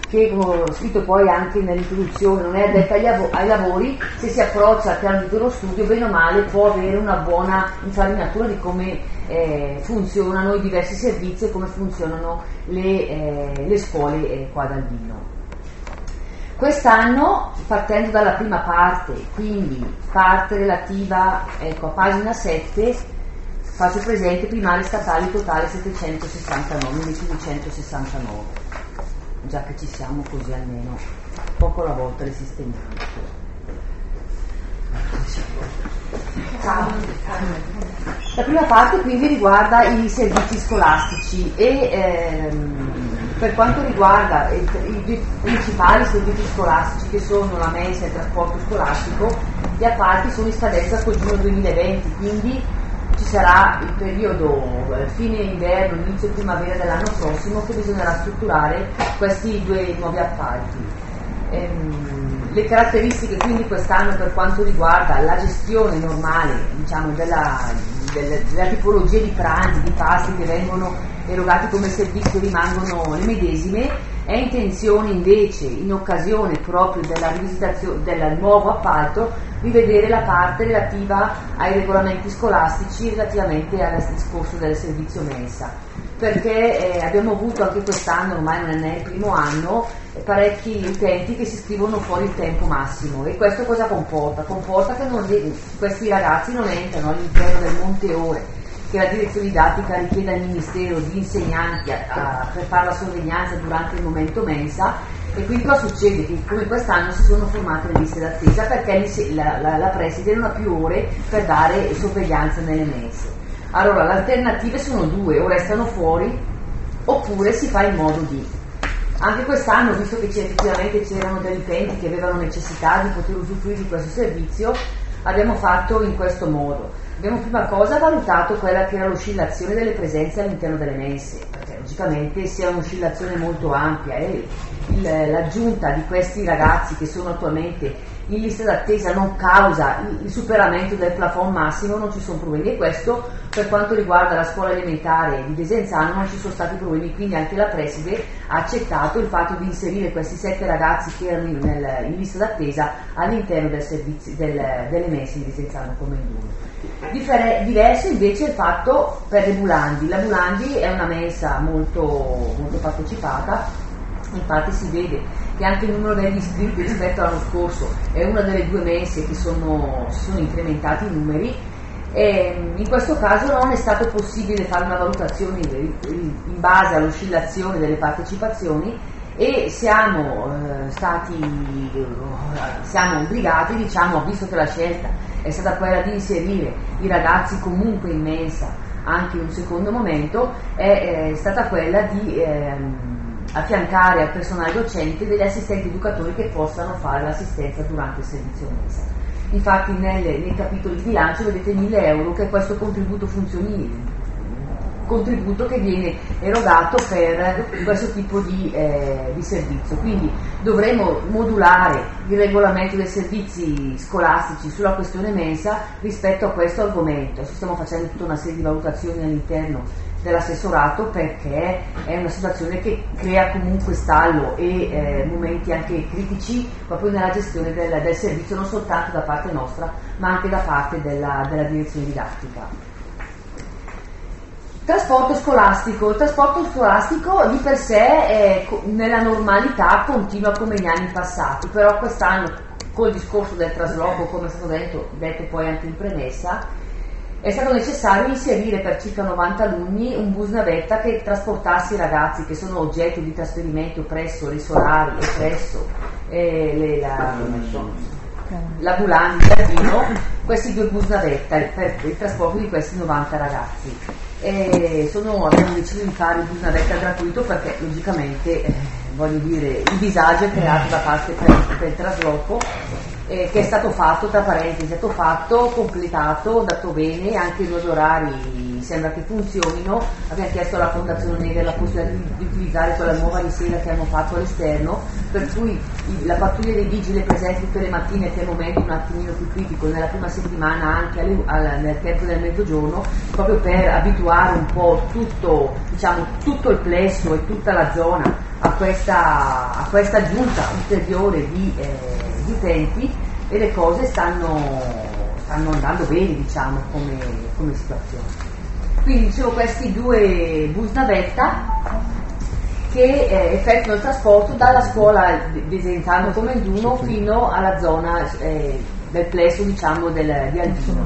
che ho scritto poi anche nell'introduzione, non è addetta ai lavori, se si approccia al piano di uno studio, bene o male può avere una buona infarinatura di come funzionano i diversi servizi e come funzionano le scuole qua ad Albino. Quest'anno, partendo dalla prima parte, quindi parte relativa, ecco, a pagina 7, faccio presente primarie statali totale 769, 1569. Già che ci siamo, così almeno poco alla volta le sistemiamo. La prima parte quindi riguarda i servizi scolastici e per quanto riguarda i principali servizi scolastici, che sono la mensa e il trasporto scolastico, gli appalti sono in scadenza col giugno 2020, quindi ci sarà il periodo fine inverno, inizio primavera dell'anno prossimo che bisognerà strutturare questi due nuovi appalti. Le caratteristiche quindi quest'anno per quanto riguarda la gestione normale, diciamo, della tipologia di pranzi, di pasti che vengono erogati come servizio rimangono le medesime. È intenzione invece, in occasione proprio della rivisitazione del nuovo appalto, rivedere la parte relativa ai regolamenti scolastici relativamente al discorso del servizio mensa, perché abbiamo avuto anche quest'anno, ormai non è il primo anno, parecchi utenti che si iscrivono fuori il tempo massimo. E questo cosa comporta? Comporta che questi ragazzi non entrano all'interno del monte ore che la direzione didattica richiede al Ministero di insegnanti per fare la sorveglianza durante il momento mensa, e quindi cosa succede? Che come quest'anno si sono formate le liste d'attesa perché la preside non ha più ore per dare sorveglianza nelle mense. Allora le alternative sono due: o restano fuori oppure si fa in modo di. Anche quest'anno, visto che effettivamente c'erano degli utenti che avevano necessità di poter usufruire di questo servizio, abbiamo fatto in questo modo. Abbiamo prima cosa valutato quella che era l'oscillazione delle presenze all'interno delle mense, perché logicamente se è un'oscillazione molto ampia e l'aggiunta di questi ragazzi che sono attualmente in lista d'attesa non causa il superamento del plafond massimo, non ci sono problemi. E questo per quanto riguarda la scuola elementare di Desenzano non ci sono stati problemi, quindi anche la preside ha accettato il fatto di inserire questi 7 ragazzi che erano in lista d'attesa all'interno delle mense di Desenzano come Induno. Diverso invece è il fatto per le Bulandi. La Bulandi è una mensa molto, molto partecipata, infatti si vede che anche il numero degli iscritti rispetto all'anno scorso è una delle 2 mense che si sono incrementati i numeri, e in questo caso non è stato possibile fare una valutazione in base all'oscillazione delle partecipazioni, e siamo obbligati, diciamo, visto che la scelta è stata quella di inserire i ragazzi comunque in mensa anche in un secondo momento, è stata quella di affiancare al personale docente degli assistenti educatori che possano fare l'assistenza durante il servizio mensa. Infatti nei capitoli di bilancio vedete 1.000 euro, che è questo contributo che viene erogato per questo tipo di servizio. Quindi dovremo modulare il regolamento dei servizi scolastici sulla questione mensa rispetto a questo argomento. Stiamo facendo tutta una serie di valutazioni all'interno dell'assessorato, perché è una situazione che crea comunque stallo e momenti anche critici proprio nella gestione del servizio, non soltanto da parte nostra ma anche da parte della direzione didattica. Trasporto scolastico. Il trasporto scolastico di per sé nella normalità continua come gli anni passati, però quest'anno col discorso del trasloco, come è stato detto poi anche in premessa, è stato necessario inserire per circa 90 alunni un bus navetta che trasportasse i ragazzi che sono oggetto di trasferimento presso le solari e presso la Bulandi di Albino, questi 2 bus navetta per il trasporto di questi 90 ragazzi. Abbiamo deciso di fare il bus navetta gratuito perché logicamente il disagio è creato da parte per il trasloco, che è stato fatto, tra parentesi, è stato fatto, completato, dato bene, anche i nuovi orari sembra che funzionino. Abbiamo chiesto alla Fondazione Neve la possibilità di utilizzare quella nuova risera che hanno fatto all'esterno, per cui la pattuglia dei vigili è presente tutte le mattine, che è il momento un attimino più critico, nella prima settimana anche nel tempo del mezzogiorno, proprio per abituare un po' tutto il plesso e tutta la zona a questa aggiunta ulteriore di utenti, e le cose stanno andando bene, diciamo, come situazione. Quindi dicevo, questi due bus navetta che effettuano il trasporto dalla scuola di Desenzano Comenduno fino alla zona del plesso, diciamo, di Albino.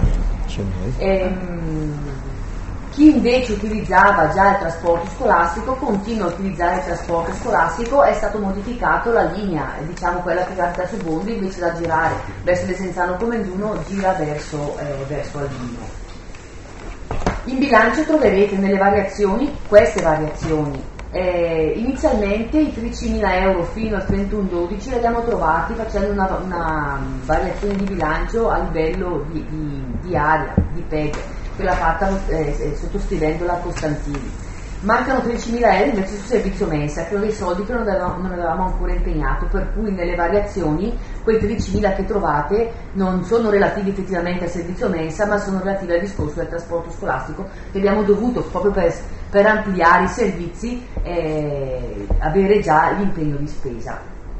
Chi invece utilizzava già il trasporto scolastico continua a utilizzare il trasporto scolastico. È stato modificato la linea, diciamo quella che va verso Bondi, invece da girare verso Desenzano Comenduno gira verso Albino. In bilancio troverete nelle variazioni queste variazioni. Inizialmente i 13.000 euro fino al 31/12 li abbiamo trovati facendo una variazione di bilancio a livello di area, di PEG, quella fatta sottoscrivendo la Costantini. Mancano 13.000 euro invece sul servizio mensa, che sono dei soldi che non avevamo ancora impegnato, per cui nelle variazioni quei 13.000 che trovate non sono relativi effettivamente al servizio mensa, ma sono relativi al discorso del trasporto scolastico, che abbiamo dovuto, proprio per ampliare i servizi, avere già l'impegno di spesa.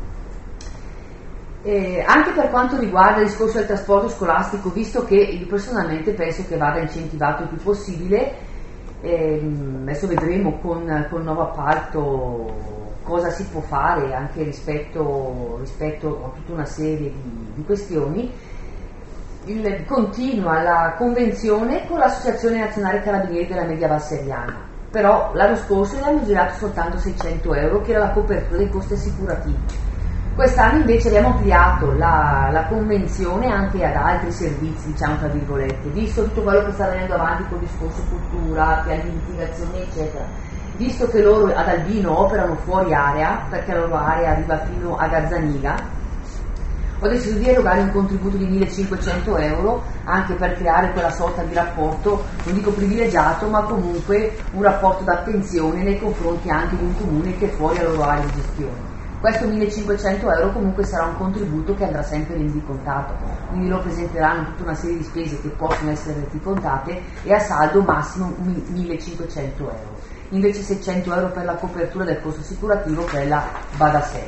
Anche per quanto riguarda il discorso del trasporto scolastico, visto che io personalmente penso che vada incentivato il più possibile, adesso vedremo con il nuovo appalto cosa si può fare anche rispetto a tutta una serie di questioni. Continua la convenzione con l'Associazione Nazionale Carabinieri della Media Valseriana, però l'anno scorso gli hanno girato soltanto 600 euro, che era la copertura dei costi assicurativi. Quest'anno invece abbiamo ampliato la convenzione anche ad altri servizi, diciamo tra virgolette, visto tutto quello che sta venendo avanti con il discorso cultura, piani di mitigazione eccetera, visto che loro ad Albino operano fuori area, perché la loro area arriva fino a Gazzaniga, ho deciso di erogare un contributo di 1.500 euro anche per creare quella sorta di rapporto, non dico privilegiato, ma comunque un rapporto d'attenzione nei confronti anche di un comune che è fuori la loro area di gestione. Questo 1.500 euro comunque sarà un contributo che andrà sempre rendicontato, quindi lo presenteranno tutta una serie di spese che possono essere rendicontate, e a saldo massimo 1.500 euro. Invece 600 euro per la copertura del costo assicurativo, quella va da sé.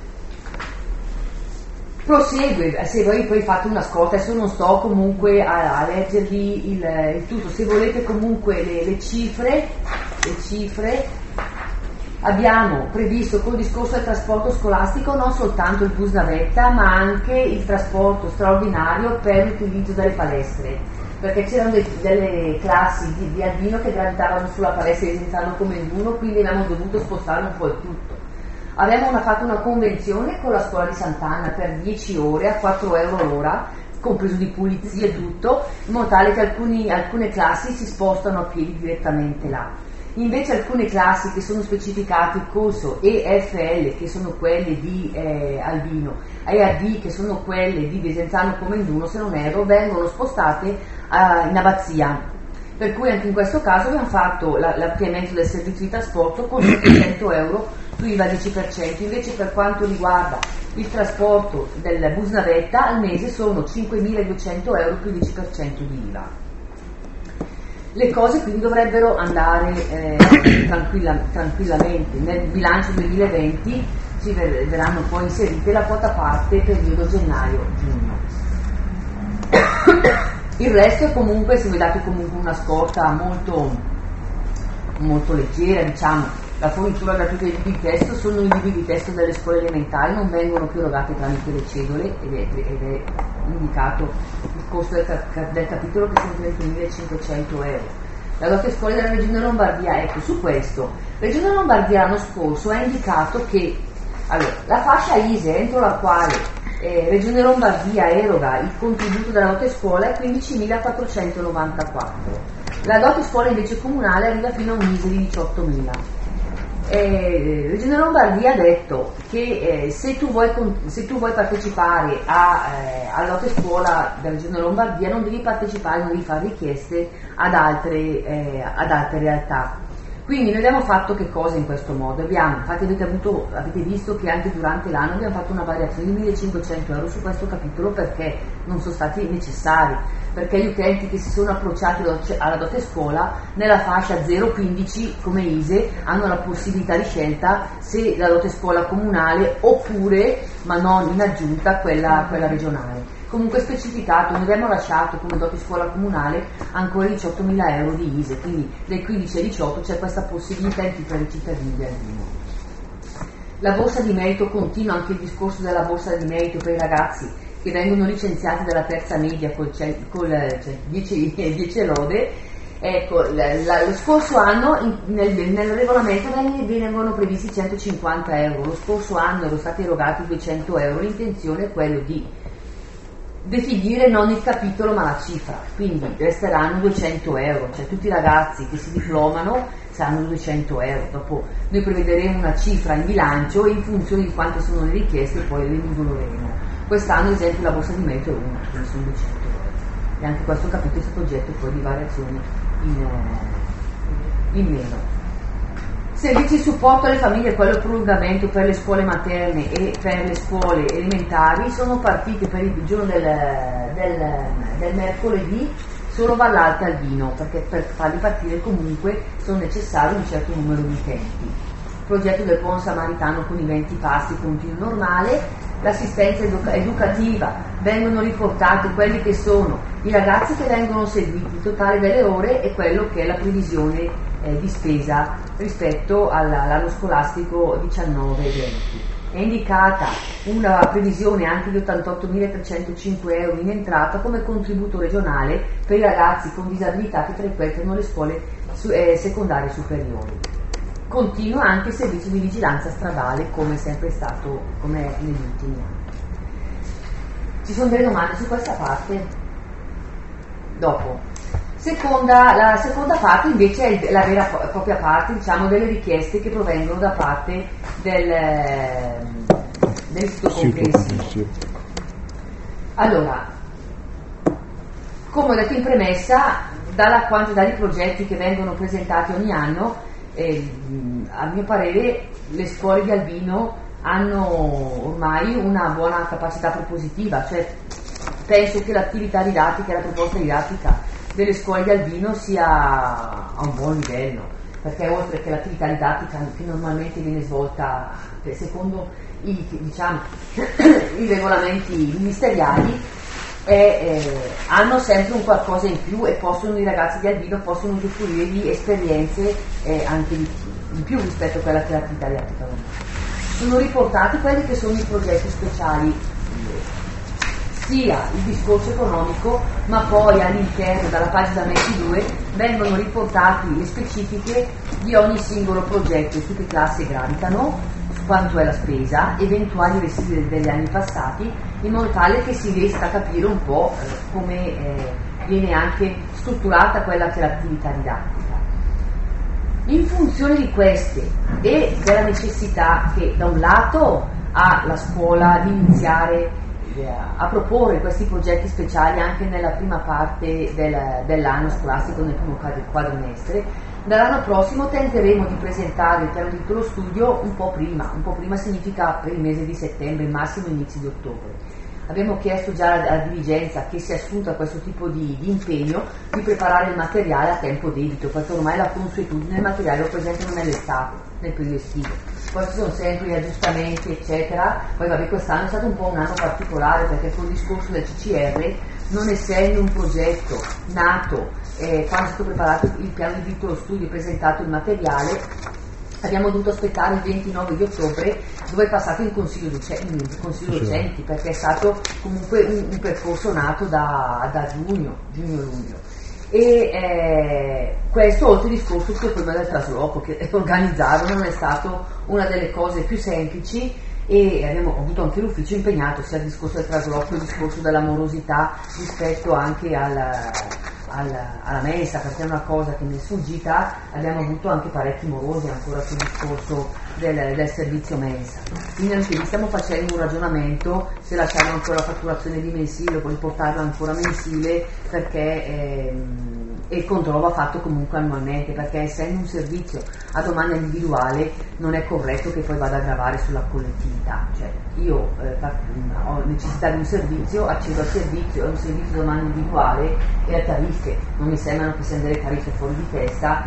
Prosegue, se voi poi fate una scorta, adesso non sto comunque a leggervi il tutto, se volete comunque le cifre. Abbiamo previsto col discorso del trasporto scolastico non soltanto il bus navetta, ma anche il trasporto straordinario per l'utilizzo delle palestre, perché c'erano delle classi di Albino che gravitavano sulla palestra di Desenzano Comenduno, quindi abbiamo dovuto spostare un po' il tutto. Abbiamo fatto una convenzione con la scuola di Sant'Anna per 10 ore a 4 euro l'ora, compreso di pulizia e tutto, in modo tale che alcune classi si spostano a piedi direttamente là. Invece alcune classi che sono specificate COSO e FL, che sono quelle di Albino, e AD, che sono quelle di Desenzano Comenduno, se non erro, vengono spostate in Abbazia. Per cui anche in questo caso abbiamo fatto l'ampliamento del servizio di trasporto con 700 euro su IVA 10%. Invece per quanto riguarda il trasporto del bus navetta, al mese sono 5.200 euro più 10% di IVA. Le cose quindi dovrebbero andare tranquillamente. Nel bilancio 2020 ci verranno poi inserite la quota parte periodo gennaio-giugno. Il resto è comunque, se vi date comunque una scorta molto, molto leggera, diciamo. La fornitura gratuita di libri di testo sono i libri di testo delle scuole elementari, non vengono più erogati tramite le cedole ed è indicato il costo del capitolo, che sono 31.500 euro. La dote scuole della Regione Lombardia, ecco, su questo Regione Lombardia l'anno scorso ha indicato che la fascia ISE entro la quale Regione Lombardia eroga il contributo della dote scuola è 15.494. La dote scuola invece comunale arriva fino a un ISE di 18.000. Regione Lombardia ha detto che se tu vuoi partecipare alla dote scuola della Regione Lombardia non devi partecipare, non devi fare richieste ad altre realtà. Quindi noi abbiamo fatto che cosa in questo modo? Infatti avete visto che anche durante l'anno abbiamo fatto una variazione di 1.500 euro su questo capitolo, perché non sono stati necessari, perché gli utenti che si sono approcciati alla dote scuola nella fascia 0-15 come ISE hanno la possibilità di scelta se la dote scuola comunale oppure, ma non in aggiunta, quella regionale. Comunque specificato, noi abbiamo lasciato come dote scuola comunale ancora 18.000 euro di ISE, quindi dai 15 ai 18 c'è questa possibilità in più per i cittadini di Albino. La borsa di merito continua, anche il discorso della borsa di merito per i ragazzi che vengono licenziati dalla terza media col 10 lode. Ecco, lo scorso anno nel regolamento venivano previsti 150 euro, lo scorso anno erano stati erogati 200 euro, l'intenzione è quello di definire non il capitolo ma la cifra, quindi resteranno 200 euro, cioè tutti i ragazzi che si diplomano saranno 200 euro, dopo noi prevederemo una cifra in bilancio e in funzione di quante sono le richieste poi le misureremo. Quest'anno ad esempio la borsa di merito è una, quindi sono 200 euro e anche questo capitolo è stato oggetto poi di variazioni in meno. Servizi di supporto alle famiglie, quello prolungamento per le scuole materne e per le scuole elementari sono partite per il giorno del mercoledì solo Vallalta e Albino, perché per farli partire comunque sono necessari un certo numero di utenti. Il progetto del Buon Samaritano con i 20 passi continua normale, l'assistenza educativa, vengono riportati quelli che sono i ragazzi che vengono seguiti, il totale delle ore e quello che è la previsione di spesa rispetto all'anno scolastico 19-20. È indicata una previsione anche di 88.305 euro in entrata come contributo regionale per i ragazzi con disabilità che frequentano le scuole secondarie superiori. Continua anche il servizio di vigilanza stradale come è sempre stato, come è negli ultimi anni. Ci sono delle domande su questa parte? Dopo. La seconda parte invece è la vera e propria parte, diciamo, delle richieste che provengono da parte dell'istituto comprensivo. Allora, come ho detto in premessa, dalla quantità di progetti che vengono presentati ogni anno, a mio parere le scuole di Albino hanno ormai una buona capacità propositiva, cioè penso che l'attività didattica e la proposta didattica delle scuole di Albino sia a un buon livello, perché oltre che l'attività didattica che normalmente viene svolta secondo i regolamenti ministeriali, hanno sempre un qualcosa in più e i ragazzi di Albino possono usufruire di esperienze anche in più rispetto a quella che è l'attività didattica. Sono riportati quelli che sono i progetti speciali, sia il discorso economico, ma poi all'interno, dalla pagina 22, vengono riportati le specifiche di ogni singolo progetto, su che classe gravitano, quanto è la spesa, eventuali residui degli anni passati, in modo tale che si riesca a capire un po' come viene anche strutturata quella che è l'attività didattica. In funzione di queste e della necessità che da un lato ha la scuola di iniziare a proporre questi progetti speciali anche nella prima parte dell'anno scolastico, nel primo quadrimestre, dall'anno prossimo tenteremo di presentare il piano di titolo studio un po' prima significa per il mese di settembre, massimo inizio di ottobre. Abbiamo chiesto già alla dirigenza che si è assunta questo tipo di impegno di preparare il materiale a tempo debito, perché ormai la consuetudine il materiale lo presentano nell'estate, nel periodo estivo. Poi ci sono sempre gli aggiustamenti eccetera, poi vabbè quest'anno è stato un po' un anno particolare perché col discorso del CCR, non essendo un progetto nato quando è stato preparato il piano di titolo studio e presentato il materiale, abbiamo dovuto aspettare il 29 di ottobre dove è passato in consiglio docenti, perché è stato comunque un percorso nato da giugno-luglio. E questo oltre il discorso sul problema del trasloco, che organizzarlo non è stato una delle cose più semplici, e abbiamo avuto anche l'ufficio impegnato sia al discorso del trasloco che al discorso dell'amorosità rispetto anche alla mensa, perché è una cosa che mi è sfuggita, abbiamo avuto anche parecchi morosi ancora sul discorso del servizio mensa. Quindi anche lì stiamo facendo un ragionamento se lasciare ancora la fatturazione di mensile o poi portarla ancora mensile, perché e il controllo va fatto comunque annualmente, perché essendo un servizio a domanda individuale non è corretto che poi vada a gravare sulla collettività. Cioè io ho necessità di un servizio, accedo al servizio, è un servizio a domanda individuale e le tariffe non mi sembrano che siano delle tariffe fuori di testa,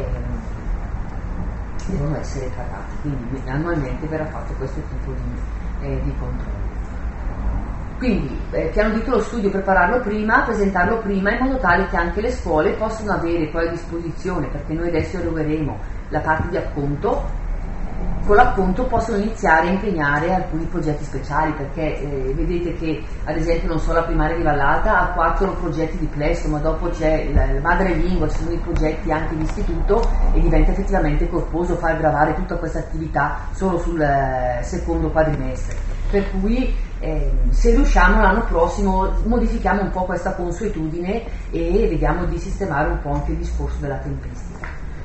devono essere trattati, quindi annualmente verrà fatto questo tipo di controllo. Quindi piano di lo studio, prepararlo prima, presentarlo prima, in modo tale che anche le scuole possano avere poi a disposizione, perché noi adesso erogeremo la parte di acconto, con l'acconto possono iniziare a impegnare alcuni progetti speciali, perché vedete che ad esempio non so, la primaria di Vallata ha 4 progetti di plesso, ma dopo c'è la madrelingua, ci sono i progetti anche di istituto e diventa effettivamente corposo far gravare tutta questa attività solo sul secondo quadrimestre, per cui se riusciamo l'anno prossimo modifichiamo un po' questa consuetudine e vediamo di sistemare un po' anche il discorso della tempistica.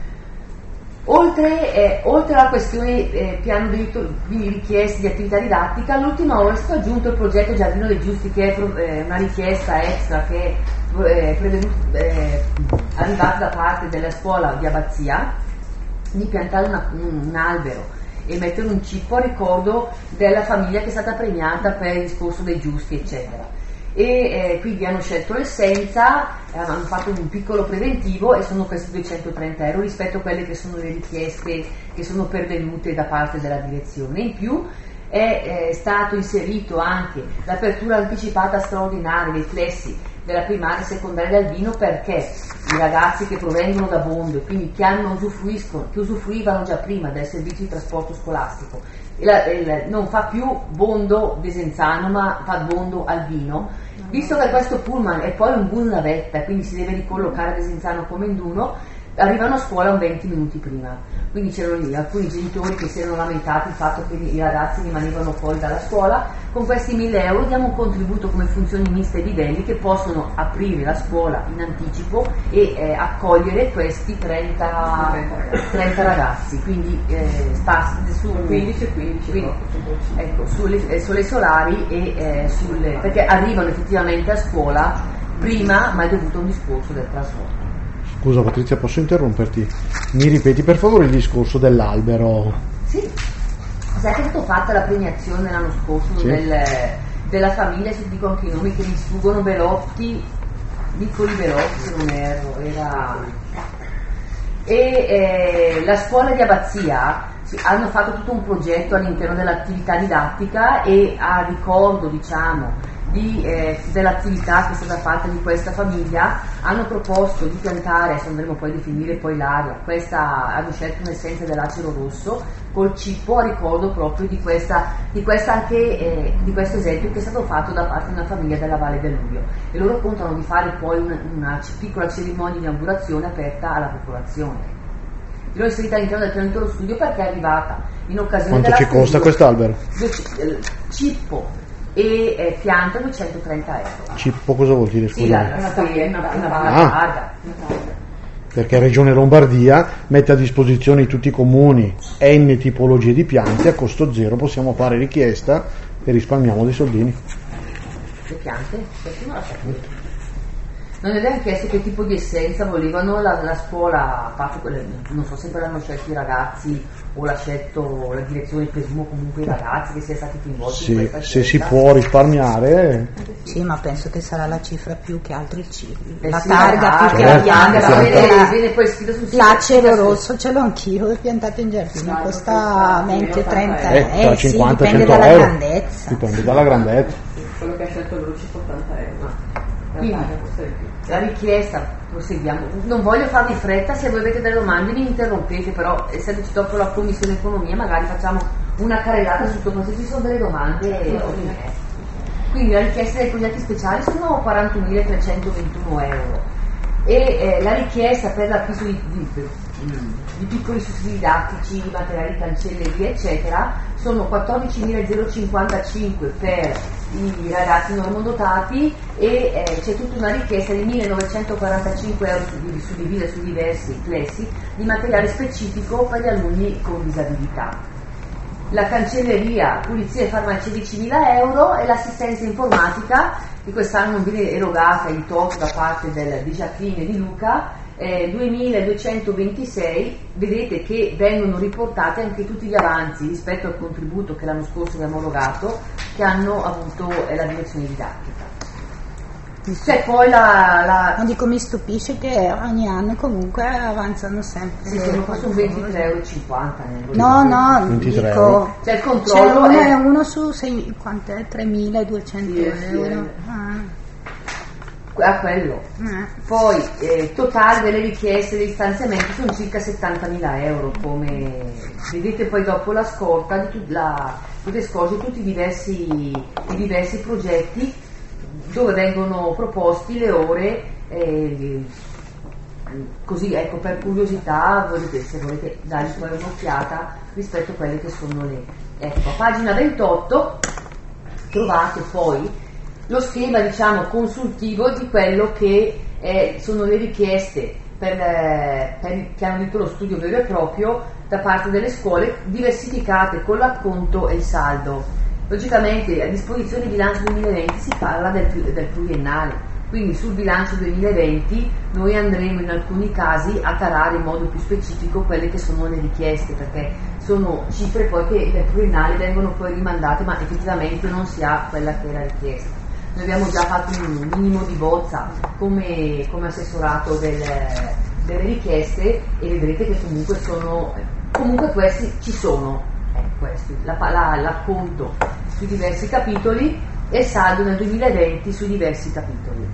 Oltre alla questione piano diritto, quindi richieste di attività didattica, l'ultima ora è stato aggiunto il progetto Giardino dei Giusti, che è una richiesta extra che è arrivata da parte della scuola di Abbazia, di piantare un albero e mettere un cippo a ricordo della famiglia che è stata premiata per il discorso dei giusti, eccetera. E quindi hanno scelto l'essenza, hanno fatto un piccolo preventivo e sono questi 230 euro rispetto a quelle che sono le richieste che sono pervenute da parte della direzione. In più è stato inserito anche l'apertura anticipata straordinaria dei plessi della primaria e secondaria d'Albino, perché i ragazzi che provengono da Bondo e quindi che usufruivano già prima del servizio di trasporto scolastico non fa più Bondo Desenzano ma fa Bondo Albino, visto che questo pullman è poi un bus navetta, quindi si deve ricollocare a Desenzano come Induno, arrivano a scuola un 20 minuti prima. Quindi c'erano lì alcuni genitori che si erano lamentati il fatto che i ragazzi rimanevano fuori dalla scuola. Con questi 1.000 euro diamo un contributo come funzioni miste ai livelli che possono aprire la scuola in anticipo e accogliere questi 30 ragazzi, quindi su 15 e 15 ecco, sulle solari e perché arrivano effettivamente a scuola prima, ma è dovuto a un discorso del trasporto. Scusa Patrizia, posso interromperti? Mi ripeti per favore il discorso dell'albero? Sì, sai che è stata fatta la premiazione l'anno scorso, sì, della famiglia, se dico anche i nomi che mi sfuggono, Belotti, Niccoli Belotti se non erro, la scuola di Abbazia hanno fatto tutto un progetto all'interno dell'attività didattica e a ricordo, diciamo, dell'attività che è stata fatta di questa famiglia hanno proposto di piantare, adesso andremo poi a definire poi l'area, hanno scelto un'essenza dell'acero rosso col cippo a ricordo proprio di questo esempio che è stato fatto da parte di una famiglia della Valle del Luglio, e loro contano di fare poi una piccola cerimonia di inaugurazione aperta alla popolazione. Io l'ho inserita all'interno del piano dello studio perché è arrivata in occasione della Quanto ci costa quest'albero? Cippo e pianta 230 euro. Cippo cosa vuol dire? Sì, una targa. Perché Regione Lombardia mette a disposizione di tutti i comuni n tipologie di piante a costo zero, possiamo fare richiesta e risparmiamo dei soldini. Le piante? Qualcuno la sa qui. Non avevano chiesto che tipo di essenza volevano, la scuola, a parte quelle, non so, sempre l'hanno scelto i ragazzi o l'ha scelto la direzione, presumo comunque i ragazzi che siano stati coinvolti in questa scelta. Se si può risparmiare. Sì, ma penso che sarà la cifra più che altro la sì, targa più che la pianta. Viene poi scritto sul sito. L'acero rosso ce l'ho anch'io, è piantato in giardino, costa 20 o 30 euro. 50, dipende 100 dalla euro. grandezza. Dipende dalla grandezza. Quello che ha scelto lui ci 80 euro. Quindi la richiesta, proseguiamo, non voglio farvi fretta, se voi avete delle domande mi interrompete, però essendoci dopo la commissione economia magari facciamo una carrellata su tutto, se ci sono delle domande. Quindi la richiesta dei progetti speciali sono 41.321 euro e la richiesta per l'acquisto di piccoli sussidi didattici, di materiali cancelleria eccetera sono 14.055 per i ragazzi normodotati e c'è tutta una richiesta di 1.945 euro suddivisa su diversi plessi di materiale specifico per gli alunni con disabilità. la cancelleria, pulizia e farmacia 10.000 euro e l'assistenza informatica che quest'anno non viene erogata in toto da parte di Jacqueline e di Luca, 2.226. Vedete che vengono riportati anche tutti gli avanzi rispetto al contributo che l'anno scorso abbiamo erogato, che hanno avuto la direzione didattica. C'è poi non dico, mi stupisce che ogni anno comunque avanzano sempre. Sì, sono 23,50 €. No, 23 dico, c'è il controllo. C'è uno su 3.200 euro. A quello. Poi totale delle richieste degli stanziamenti sono circa 70.000 euro, come vedete poi dopo la scorta potete scorgere tutti i diversi progetti dove vengono proposti le ore, così ecco, per curiosità se volete dargli poi un'occhiata rispetto a quelle che sono le. Ecco, a pagina 28 trovate poi lo schema, diciamo, consultivo di quello che sono le richieste per il piano di lo studio vero e proprio da parte delle scuole, diversificate con l'acconto e il saldo. Logicamente a disposizione del bilancio 2020 si parla del pluriennale, quindi sul bilancio 2020 noi andremo in alcuni casi a tarare in modo più specifico quelle che sono le richieste, perché sono cifre poi che nel pluriennale vengono poi rimandate, ma effettivamente non si ha quella che era richiesta. Noi abbiamo già fatto un minimo di bozza come assessorato delle richieste e vedrete che comunque questi ci sono. L'acconto sui diversi capitoli e il saldo nel 2020 sui diversi capitoli.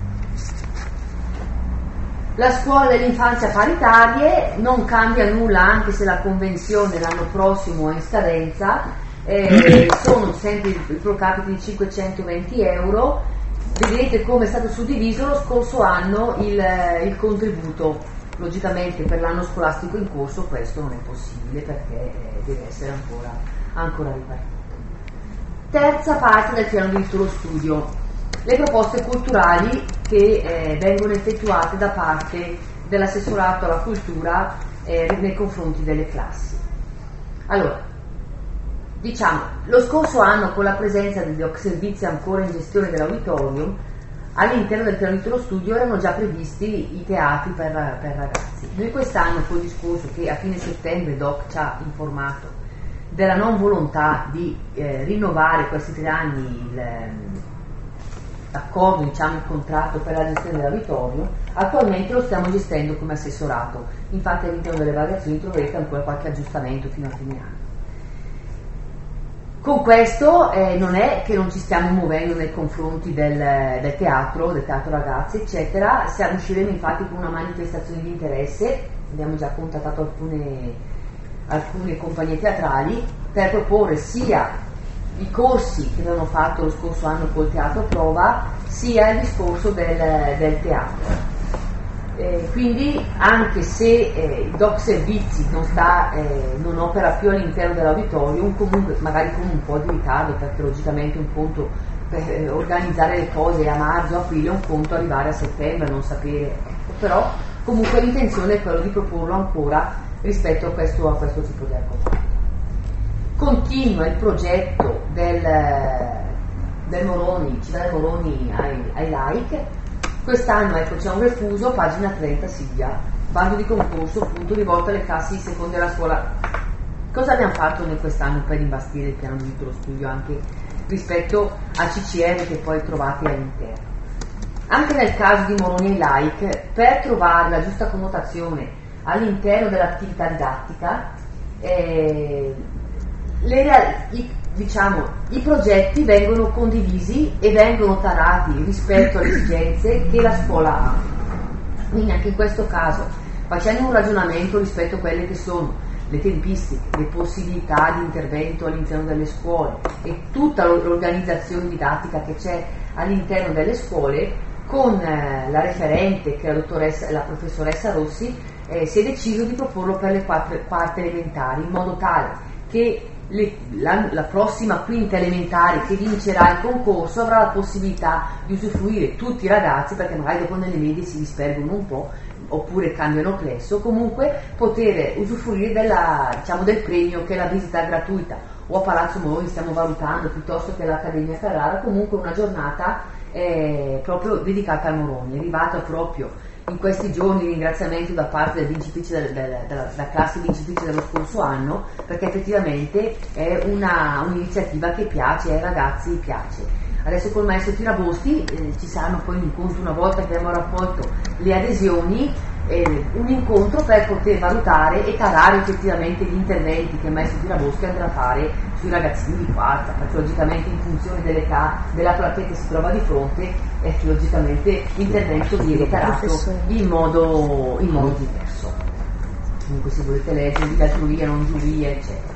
La scuola dell'infanzia paritarie non cambia nulla, anche se la convenzione l'anno prossimo è in scadenza, sono sempre il pro capite di 520 euro. Vedete come è stato suddiviso lo scorso anno il contributo. Logicamente per l'anno scolastico in corso questo non è possibile perché deve essere ancora ripartito. Terza parte del piano di lo studio, le proposte culturali che vengono effettuate da parte dell'assessorato alla cultura nei confronti delle classi. Allora, diciamo, lo scorso anno con la presenza degli servizi ancora in gestione dell'auditorium, all'interno del piano di lo studio erano già previsti i teatri per ragazzi. Noi quest'anno, col discorso che a fine settembre DOC ci ha informato della non volontà di rinnovare questi 3 anni l'accordo, diciamo il contratto per la gestione dell'auditorio, attualmente lo stiamo gestendo come assessorato. Infatti all'interno delle variazioni troverete ancora qualche aggiustamento fino a fine anno. Con questo non è che non ci stiamo muovendo nei confronti del teatro ragazzi, eccetera. Usciremo infatti con una manifestazione di interesse, abbiamo già contattato alcune compagnie teatrali per proporre sia i corsi che avevano fatto lo scorso anno col teatro prova, sia il discorso del teatro. Quindi anche se il DOC Servizi non opera più all'interno dell'auditorium, comunque magari con un po' di ritardo, perché logicamente un conto per organizzare le cose a marzo, aprile, un conto arrivare a settembre, non sapere, però comunque l'intenzione è quella di proporlo ancora rispetto a questo tipo di argomento. Continua il progetto del Moroni, ci dà il Moroni ai like. Quest'anno ecco c'è un refuso, pagina 30 Silvia, bando di concorso appunto rivolto alle classi di seconda della scuola. Cosa abbiamo fatto noi quest'anno per imbastire il piano di lo studio anche rispetto a CCR che poi trovate all'interno? Anche nel caso di Moroni e like, per trovare la giusta connotazione all'interno dell'attività didattica, i progetti vengono condivisi e vengono tarati rispetto alle esigenze che la scuola ha. Quindi anche in questo caso, facendo un ragionamento rispetto a quelle che sono le tempistiche, le possibilità di intervento all'interno delle scuole e tutta l'organizzazione didattica che c'è all'interno delle scuole, con la referente che è la professoressa Rossi, si è deciso di proporlo per le quarte elementari, in modo tale che la prossima quinta elementare che vincerà il concorso avrà la possibilità di usufruire tutti i ragazzi, perché magari dopo nelle medie si disperdono un po' oppure cambiano plesso, comunque poter usufruire del premio che è la visita gratuita o a Palazzo Moroni stiamo valutando, piuttosto che all'Accademia Carrara, comunque una giornata proprio dedicata a Moroni. È arrivato proprio in questi giorni ringraziamento da parte del vincitrice della classe vincitrice dello scorso anno, perché effettivamente è un'iniziativa che piace, ai ragazzi piace. Adesso col maestro Tiraboschi ci saranno poi un incontro, una volta che abbiamo raccolto le adesioni, un incontro per poter valutare e tarare effettivamente gli interventi che il maestro Tiraboschi andrà a fare sui ragazzini di quarta, perché logicamente in funzione della platea che si trova di fronte, logicamente l'intervento viene tarato in modo diverso. Comunque se volete leggere la giuria, non giuria, eccetera.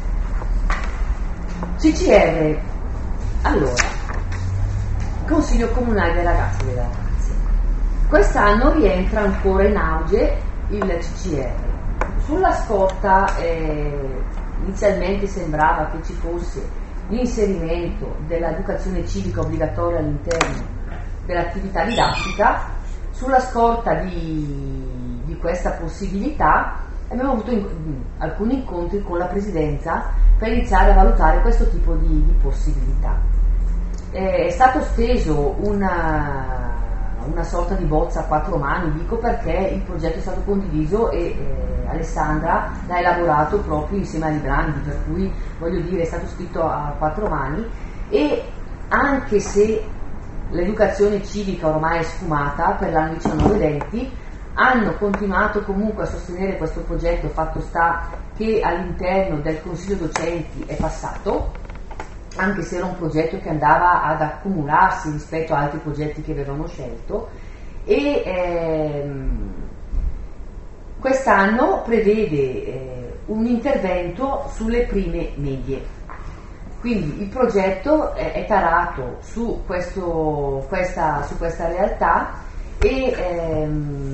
CCR, allora, Consiglio Comunale dei Ragazzi e delle Ragazze. Quest'anno rientra ancora in auge il CCR. Sulla scorta inizialmente sembrava che ci fosse l'inserimento dell'educazione civica obbligatoria all'interno dell'attività didattica. Sulla scorta di questa possibilità abbiamo avuto alcuni incontri con la Presidenza per iniziare a valutare questo tipo di possibilità. È stato steso una sorta di bozza a 4 mani, dico perché il progetto è stato condiviso e Alessandra l'ha elaborato proprio insieme a Librandi, per cui voglio dire è stato scritto a 4 mani, e anche se l'educazione civica ormai è sfumata per l'anno 19-20, hanno continuato comunque a sostenere questo progetto, fatto sta che all'interno del Consiglio Docenti è passato, anche se era un progetto che andava ad accumularsi rispetto a altri progetti che avevano scelto, e quest'anno prevede un intervento sulle prime medie. Quindi il progetto è tarato su questa realtà, e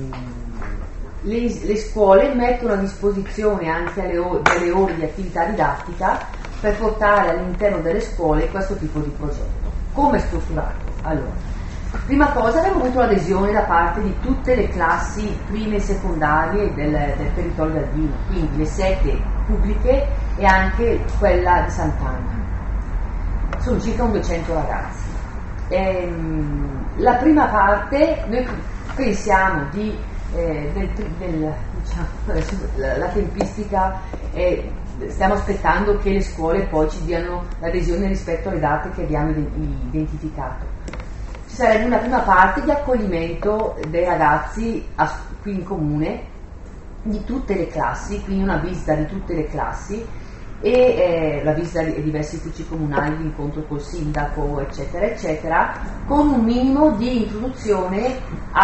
le scuole mettono a disposizione anche delle ore di attività didattica per portare all'interno delle scuole questo tipo di progetto. Come è strutturato? Allora, prima cosa abbiamo avuto l'adesione da parte di tutte le classi prime e secondarie del territorio d'Aldino, quindi le 7 pubbliche e anche quella di Sant'Anna. Sono circa 200 ragazzi. La prima parte, noi pensiamo la tempistica stiamo aspettando che le scuole poi ci diano l'adesione rispetto alle date che abbiamo identificato. Ci sarebbe una prima parte di accoglimento dei ragazzi qui in comune di tutte le classi, quindi una visita di tutte le classi e la visita di diversi uffici comunali, l'incontro col sindaco, eccetera eccetera, con un minimo di introduzione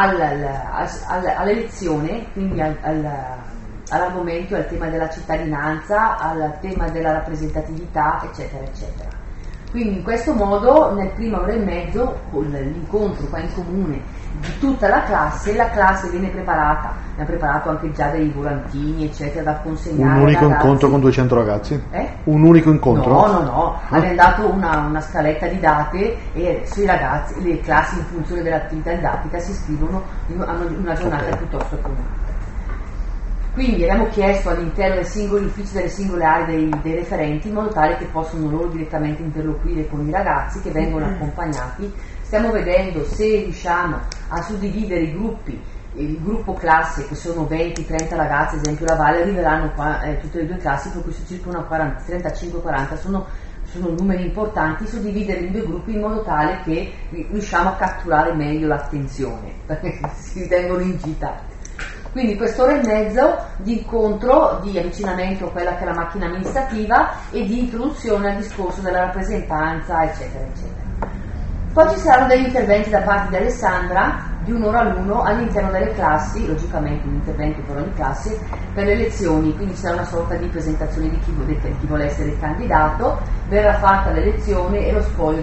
alle lezioni, quindi all'argomento, al tema della cittadinanza, al tema della rappresentatività, eccetera eccetera. Quindi in questo modo nel primo ora e mezzo, con l'incontro qua in comune di tutta la classe viene preparata, ne ha preparato anche già dei volantini eccetera da consegnare. Un unico incontro con 200 ragazzi? Un unico incontro? No, abbiamo dato una scaletta di date, e sui ragazzi, le classi in funzione dell'attività didattica si iscrivono, hanno una giornata piuttosto comune. Quindi abbiamo chiesto all'interno dei singoli uffici, delle singole aree dei referenti, in modo tale che possano loro direttamente interloquire con i ragazzi che vengono accompagnati. Stiamo vedendo se riusciamo a suddividere i gruppi, il gruppo classe che sono 20-30 ragazzi, ad esempio la Valle, arriveranno qua tutte le 2 classi, per cui su circa una 35-40 sono numeri importanti, suddividere in 2 gruppi in modo tale che riusciamo a catturare meglio l'attenzione, perché si ritengono ingitati. Quindi quest'ora e mezzo di incontro, di avvicinamento a quella che è la macchina amministrativa e di introduzione al discorso della rappresentanza, eccetera, eccetera. Poi ci saranno degli interventi da parte di Alessandra, di un'ora all'uno, all'interno delle classi, logicamente un intervento per ogni classe, per le elezioni, quindi ci sarà una sorta di presentazione di chi vuole essere il candidato, verrà fatta l'elezione e lo spoglio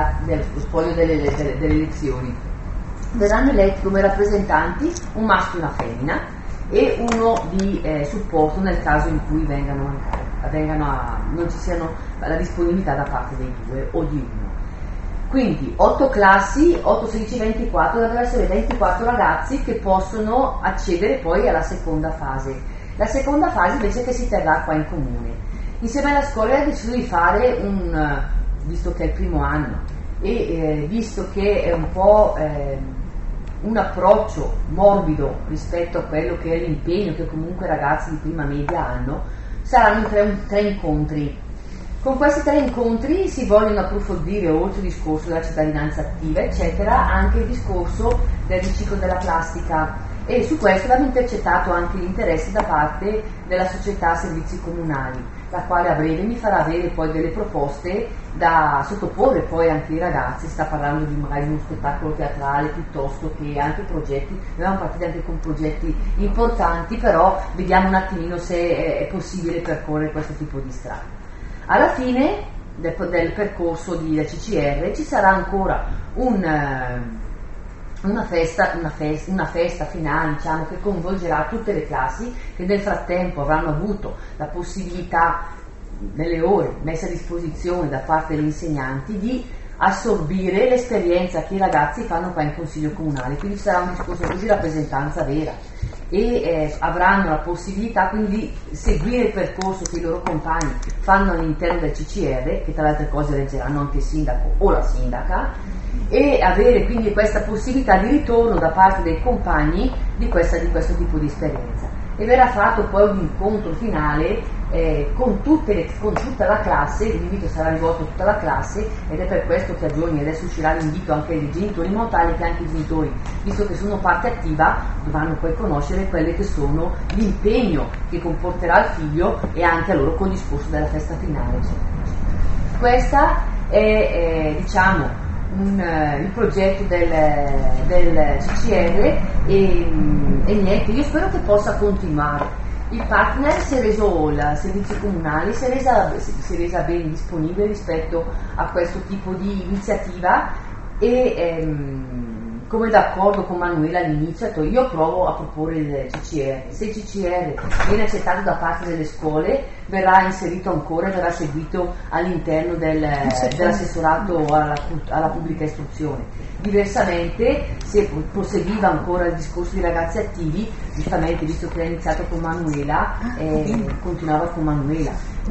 delle elezioni. Verranno eletti come rappresentanti un maschio e una femmina e uno di supporto nel caso in cui non ci siano la disponibilità da parte dei 2 o di uno. Quindi 8 classi, 8, 16, 24, dovrebbero essere 24 ragazzi che possono accedere poi alla seconda fase. La seconda fase invece che si terrà qua in comune. Insieme alla scuola ha deciso di fare visto che è il primo anno e visto che è un po' un approccio morbido rispetto a quello che è l'impegno che comunque i ragazzi di prima media hanno, saranno tre incontri. Con questi 3 incontri si vogliono approfondire, oltre il discorso della cittadinanza attiva, eccetera, anche il discorso del riciclo della plastica, e su questo abbiamo intercettato anche l'interesse da parte della società servizi comunali, la quale a breve mi farà avere poi delle proposte da sottoporre poi anche ai ragazzi. Si sta parlando di magari uno spettacolo teatrale piuttosto che anche progetti, abbiamo partito anche con progetti importanti, però vediamo un attimino se è possibile percorrere questo tipo di strada. Alla fine del percorso del CCR ci sarà ancora una festa finale, diciamo, che coinvolgerà tutte le classi che nel frattempo avranno avuto la possibilità, nelle ore messe a disposizione da parte degli insegnanti, di assorbire l'esperienza che i ragazzi fanno qua in Consiglio Comunale. Quindi sarà un discorso così di rappresentanza vera e avranno la possibilità quindi di seguire il percorso che i loro compagni fanno all'interno del CCR, che tra le altre cose eleggeranno anche il sindaco o la sindaca, e avere quindi questa possibilità di ritorno da parte dei compagni di questo tipo di esperienza. E verrà fatto poi un incontro finale con tutta la classe. L'invito sarà rivolto a tutta la classe, ed è per questo che a giorni adesso uscirà l'invito anche ai genitori, in modo tale che anche i genitori, visto che sono parte attiva, dovranno poi conoscere quelle che sono l'impegno che comporterà il figlio e anche a loro col discorso della festa finale. Questa è diciamo il progetto del CCR e niente, io spero che possa continuare. Il partner si è reso, il servizio comunale si è resa ben disponibile rispetto a questo tipo di iniziativa e come d'accordo con Manuela all'inizio, io provo a proporre il CCR. Se il CCR viene accettato da parte delle scuole, verrà inserito ancora e verrà seguito all'interno dell'assessorato alla pubblica istruzione. Diversamente, se proseguiva ancora il discorso di ragazzi attivi, giustamente, visto che ha iniziato con Manuela, continuava con Manuela.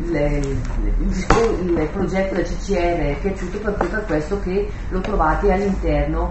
Il progetto del CCR è piaciuto proprio per questo che lo trovate all'interno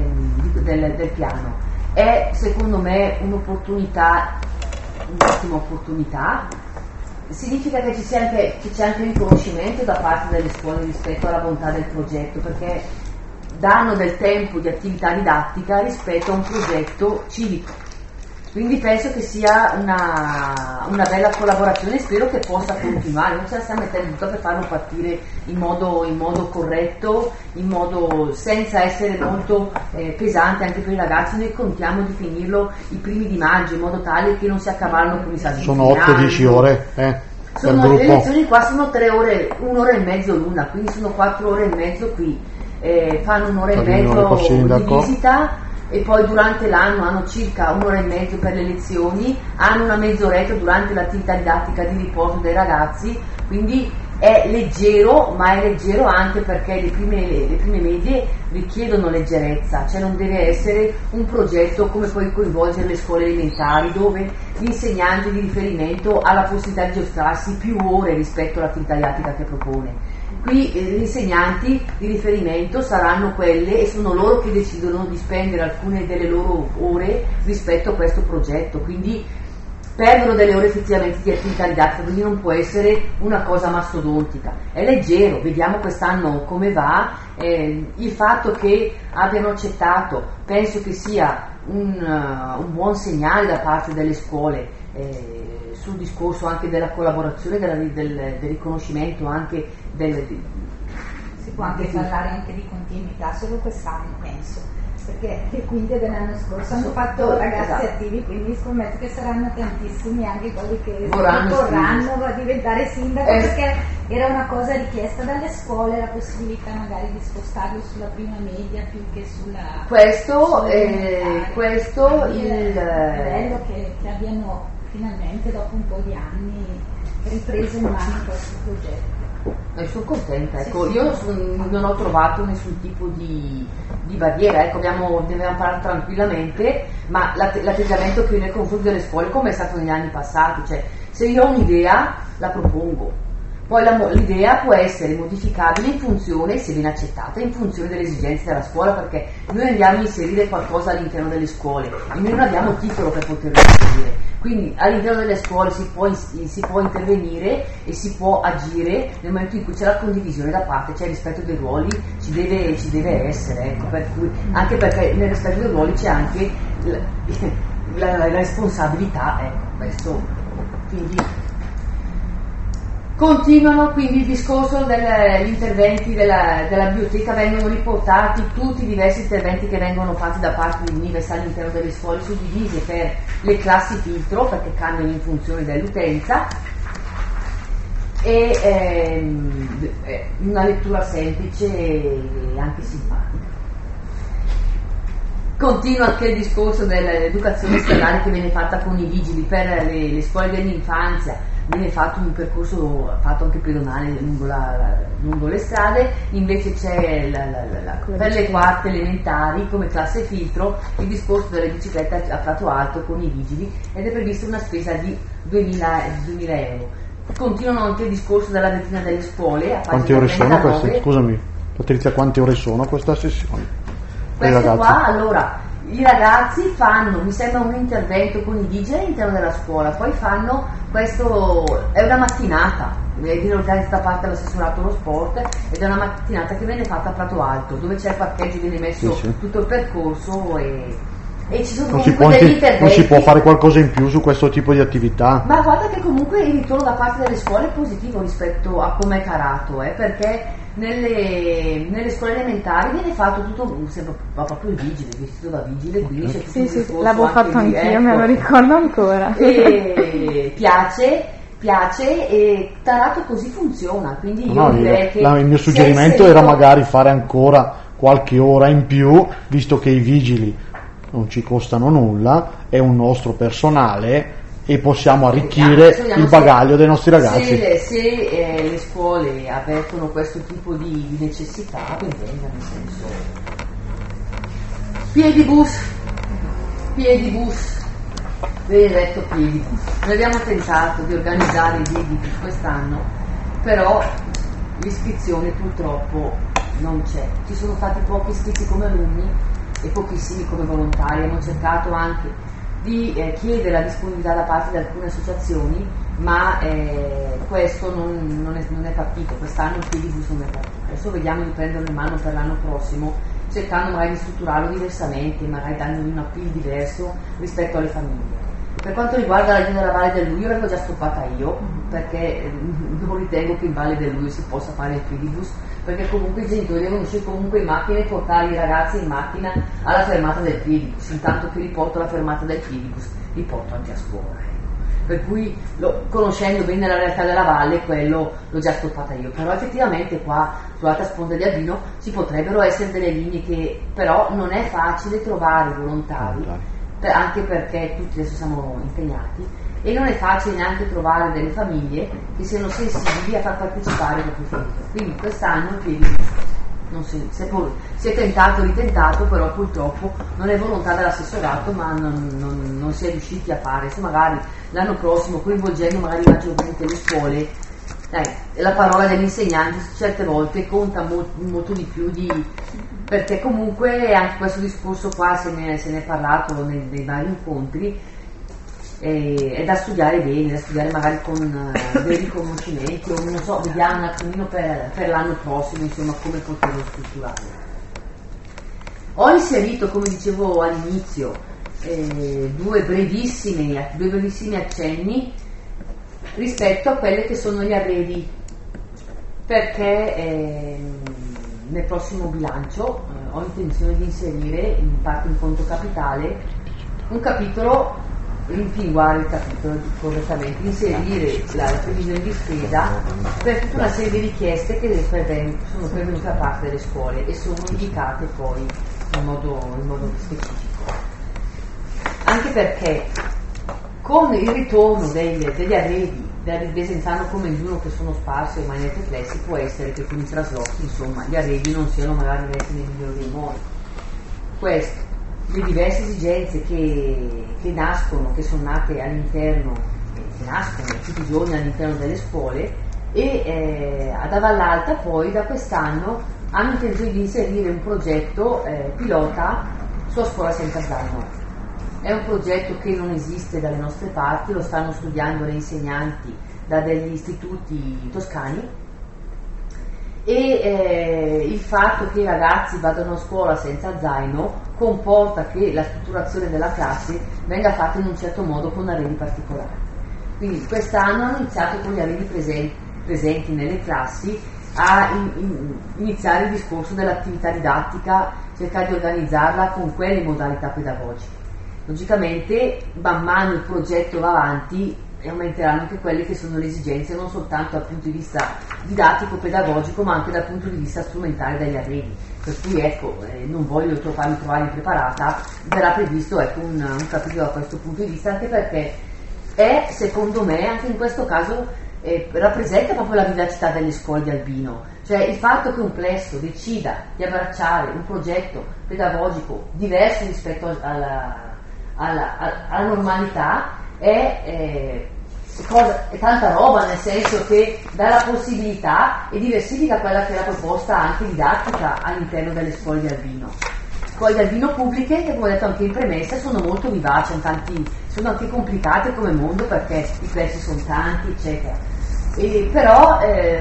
del piano. È secondo me un'opportunità, un'ottima opportunità. Significa che c'è anche riconoscimento da parte delle scuole rispetto alla bontà del progetto, perché danno del tempo di attività didattica rispetto a un progetto civico. Quindi penso che sia una bella collaborazione e spero che possa continuare. Non ce la stiamo mettendo tutto per farlo partire in modo corretto, senza essere molto pesante anche per i ragazzi. Noi contiamo di finirlo i primi di maggio, in modo tale che non si accavallano con i esami. Sono 8-10 ore le lezioni qua sono 3 ore, 1 ora e mezzo l'una, quindi sono 4 ore e mezzo qui. Fanno 1 ora e mezzo di visita e poi durante l'anno hanno circa 1 ora e mezzo per le lezioni, hanno una mezz'oretta durante l'attività didattica di riposo dei ragazzi, quindi è leggero, ma è leggero anche perché le prime medie richiedono leggerezza, cioè non deve essere un progetto come poi coinvolgere le scuole elementari, dove l'insegnante di riferimento ha la possibilità di giostrarsi più ore rispetto all'attività didattica che propone. Qui gli insegnanti di riferimento saranno quelle e sono loro che decidono di spendere alcune delle loro ore rispetto a questo progetto, quindi perdono delle ore effettivamente di attività didattica, quindi non può essere una cosa mastodontica. È leggero, vediamo quest'anno come va. Il fatto che abbiano accettato penso che sia un buon segnale da parte delle scuole sul discorso anche della collaborazione, del riconoscimento anche si può anche parlare anche di continuità solo quest'anno, penso, perché le quinte dell'anno scorso hanno fatto ragazzi attivi, quindi scommetto che saranno tantissimi anche quelli che vorranno diventare sindaco, perché era una cosa richiesta dalle scuole, la possibilità magari di spostarlo sulla prima media più che sulla il bello che abbiano finalmente dopo un po' di anni ripreso in mano questo progetto. Sono contenta, ecco, io non ho trovato nessun tipo di barriera, ecco, ne abbiamo parlato tranquillamente, ma l'atteggiamento che io nei confronti delle scuole, come è stato negli anni passati, cioè se io ho un'idea la propongo, Poi l'idea può essere modificabile in funzione, se ben accettata, in funzione delle esigenze della scuola, perché noi andiamo a inserire qualcosa all'interno delle scuole e noi non abbiamo titolo per poterlo inserire. Quindi all'interno delle scuole si può intervenire e si può agire nel momento in cui c'è la condivisione da parte, c'è il rispetto dei ruoli, ci deve essere, ecco, per cui, anche perché nel rispetto dei ruoli c'è anche la responsabilità, ecco, questo. Quindi continuano quindi il discorso degli interventi della biblioteca, vengono riportati tutti i diversi interventi che vengono fatti da parte dell'università all'interno delle scuole, suddivise per le classi filtro perché cambiano in funzione dell'utenza, e una lettura semplice e anche simpatica. Continua anche il discorso dell'educazione stradale che viene fatta con i vigili per le scuole dell'infanzia. Viene fatto un percorso fatto anche pedonale lungo le strade, invece c'è per le quarte elementari come classe filtro il discorso delle biciclette a prato alto con i vigili, ed è prevista una spesa di 2.000 euro. Continuano anche il discorso della vetrina delle scuole. Quante ore sono queste? Scusami Patrizia, quante ore sono questa sessione? Questo qua, allora, i ragazzi fanno, mi sembra, un intervento con i vigili all'interno della scuola, poi fanno questo, è una mattinata, viene organizzata da parte dell'assessorato allo sport, ed è una mattinata che viene fatta a Prato Alto, dove c'è il parcheggio, viene messo tutto il percorso e ci sono comunque degli interventi. Non si può fare qualcosa in più su questo tipo di attività? Ma guarda che comunque il ritorno da parte delle scuole è positivo rispetto a come è carato, perché nelle scuole elementari viene fatto tutto, sembra proprio il vigile, vestito da vigile, quindi c'è tutto sì, l'avevo fatto anch'io, ecco. Me lo ricordo ancora. E piace e tarato così funziona, quindi io direi che il mio suggerimento era magari fare ancora qualche ora in più, visto che i vigili non ci costano nulla, è un nostro personale e possiamo arricchire il bagaglio dei nostri ragazzi. Se le scuole avvertono questo tipo di necessità, ben venga, nel senso. Piedibus, benedetto piedibus. Noi abbiamo tentato di organizzare i piedibus quest'anno, però l'iscrizione purtroppo non c'è. Ci sono stati pochi iscritti come alunni e pochissimi come volontari. Abbiamo cercato anche di chiedere la disponibilità da parte di alcune associazioni, ma questo non è partito. Quest'anno il Piedibus non è partito. Adesso vediamo di prenderlo in mano per l'anno prossimo, cercando magari di strutturarlo diversamente, magari dandogli un appeal diverso rispetto alle famiglie. Per quanto riguarda la Giunta della Valle del Luio, l'avevo già stoppata io, perché non ritengo che in Valle del Luio si possa fare il Piedibus, perché comunque i genitori devono uscire comunque in macchina e portare i ragazzi in macchina alla fermata del Piedibus. Intanto che li porto alla fermata del Piedibus, li porto anche a scuola. Per cui, conoscendo bene la realtà della valle, quello l'ho già stoppata io. Però effettivamente qua sull'altra sponda di Albino ci potrebbero essere delle linee che però non è facile trovare volontari, anche perché tutti adesso siamo impegnati, e non è facile neanche trovare delle famiglie che siano sensibili a far partecipare i propri figli. Quindi quest'anno il Piedibus si è tentato, ritentato, però purtroppo non è volontà dell'assessorato, ma non si è riusciti a fare. Se magari l'anno prossimo, coinvolgendo magari maggiormente le scuole, la parola degli insegnanti certe volte conta molto di più perché comunque anche questo discorso qua se ne è parlato nei vari incontri, è da studiare bene, da studiare magari con dei riconoscimenti, o non so, vediamo un attimino per l'anno prossimo, insomma, come poterlo strutturare. Ho inserito, come dicevo all'inizio, due brevissimi accenni rispetto a quelle che sono gli arredi, perché nel prossimo bilancio ho intenzione di inserire in parte in conto capitale un capitolo, rimpinguare il capitolo correttamente, inserire la previsione di spesa per tutta una serie di richieste che sono pervenute da parte delle scuole e sono indicate poi in modo specifico, anche perché con il ritorno degli arredi da Desenzano come Induno, che sono sparsi ormai nei perplessi, può essere che con i traslochi, insomma, gli arredi non siano magari messi nel migliore dei modi. Questo, le diverse esigenze che nascono, che sono nate all'interno, che nascono tutti i giorni all'interno delle scuole, e ad Avallalta poi da quest'anno hanno intenzione di inserire un progetto pilota su Scuola Senza Zaino. È un progetto che non esiste dalle nostre parti, lo stanno studiando le insegnanti da degli istituti toscani, e il fatto che i ragazzi vadano a scuola senza zaino comporta che la strutturazione della classe venga fatta in un certo modo con arredi particolari. Quindi quest'anno hanno iniziato con gli arredi presenti nelle classi a iniziare il discorso dell'attività didattica, cercare di organizzarla con quelle modalità pedagogiche. Logicamente man mano il progetto va avanti e aumenteranno anche quelle che sono le esigenze, non soltanto dal punto di vista didattico, pedagogico, ma anche dal punto di vista strumentale degli arredi. Per cui ecco, non voglio farmi trovare impreparata, verrà previsto un capitolo da questo punto di vista, anche perché è, secondo me, anche in questo caso rappresenta proprio la vivacità delle scuole di Albino, cioè il fatto che un plesso decida di abbracciare un progetto pedagogico diverso rispetto alla normalità è tanta roba, nel senso che dà la possibilità e diversifica quella che è la proposta anche didattica all'interno delle scuole di Albino. Scuole di Albino pubbliche che, come ho detto anche in premessa, sono molto vivaci, sono anche complicate come mondo perché i prezzi sono tanti, eccetera. Però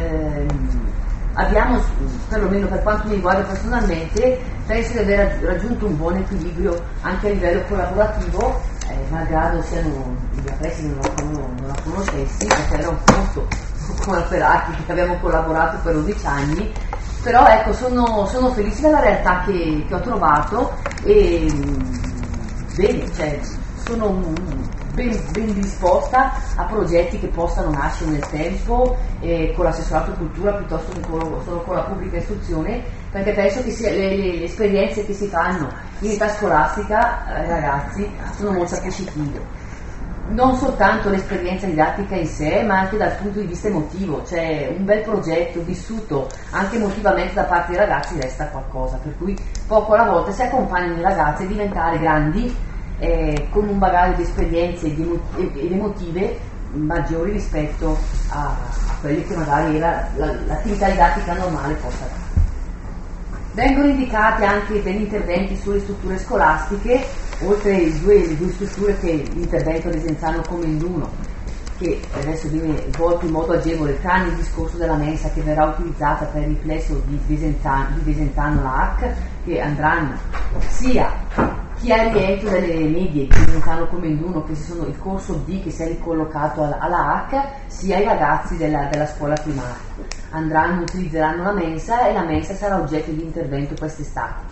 abbiamo, perlomeno per quanto mi riguarda personalmente, penso di aver raggiunto un buon equilibrio anche a livello collaborativo, malgrado i prezzi non la conoscessi, perché era un posto come Operati che abbiamo collaborato per 12 anni, però ecco, sono felice della realtà che ho trovato e bene, cioè, sono ben disposta a progetti che possano nascere nel tempo con l'assessorato cultura piuttosto che solo con la pubblica istruzione, perché penso che le esperienze che si fanno in età scolastica ai ragazzi sono molto acquisitive. Non soltanto l'esperienza didattica in sé, ma anche dal punto di vista emotivo, cioè un bel progetto vissuto anche emotivamente da parte dei ragazzi resta qualcosa, per cui poco alla volta si accompagnano i ragazzi a diventare grandi con un bagaglio di esperienze ed emotive maggiori rispetto a quelli che magari l'attività didattica normale possa dare. Vengono indicati anche degli interventi sulle strutture scolastiche, oltre le due strutture che l'intervento Desenzano Comenduno, che adesso viene svolto in modo agevole, tranne il discorso della mensa che verrà utilizzata per il plesso di Desenzano LAC, che andranno sia chi ha il rientro delle medie di Desenzano Comenduno, che il corso D che si è ricollocato alla H, sia i ragazzi della scuola primaria. Utilizzeranno la mensa e la mensa sarà oggetto di intervento quest'estate.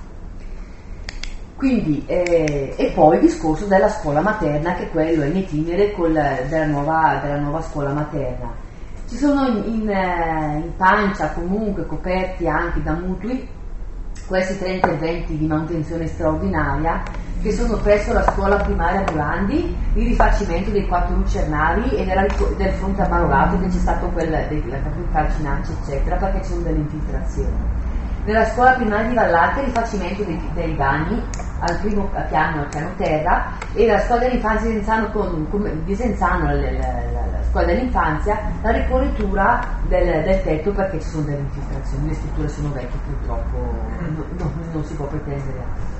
Quindi, e poi il discorso della scuola materna, che quello è in itinere della nuova scuola materna. Ci sono in pancia comunque coperti anche da mutui questi 3 interventi di manutenzione straordinaria che sono presso la scuola primaria Burandi, il rifacimento dei 4 lucernari e del fronte amarolato, che c'è stato della calcinaccia eccetera, perché ci sono delle infiltrazioni. Nella scuola primaria di Vallate il rifacimento dei bagni al primo piano, al piano terra, e la scuola dell'infanzia di Desenzano, la scuola dell'infanzia, la ricorritura del tetto, perché ci sono delle infiltrazioni, le strutture sono vecchie, purtroppo non si può pretendere altro.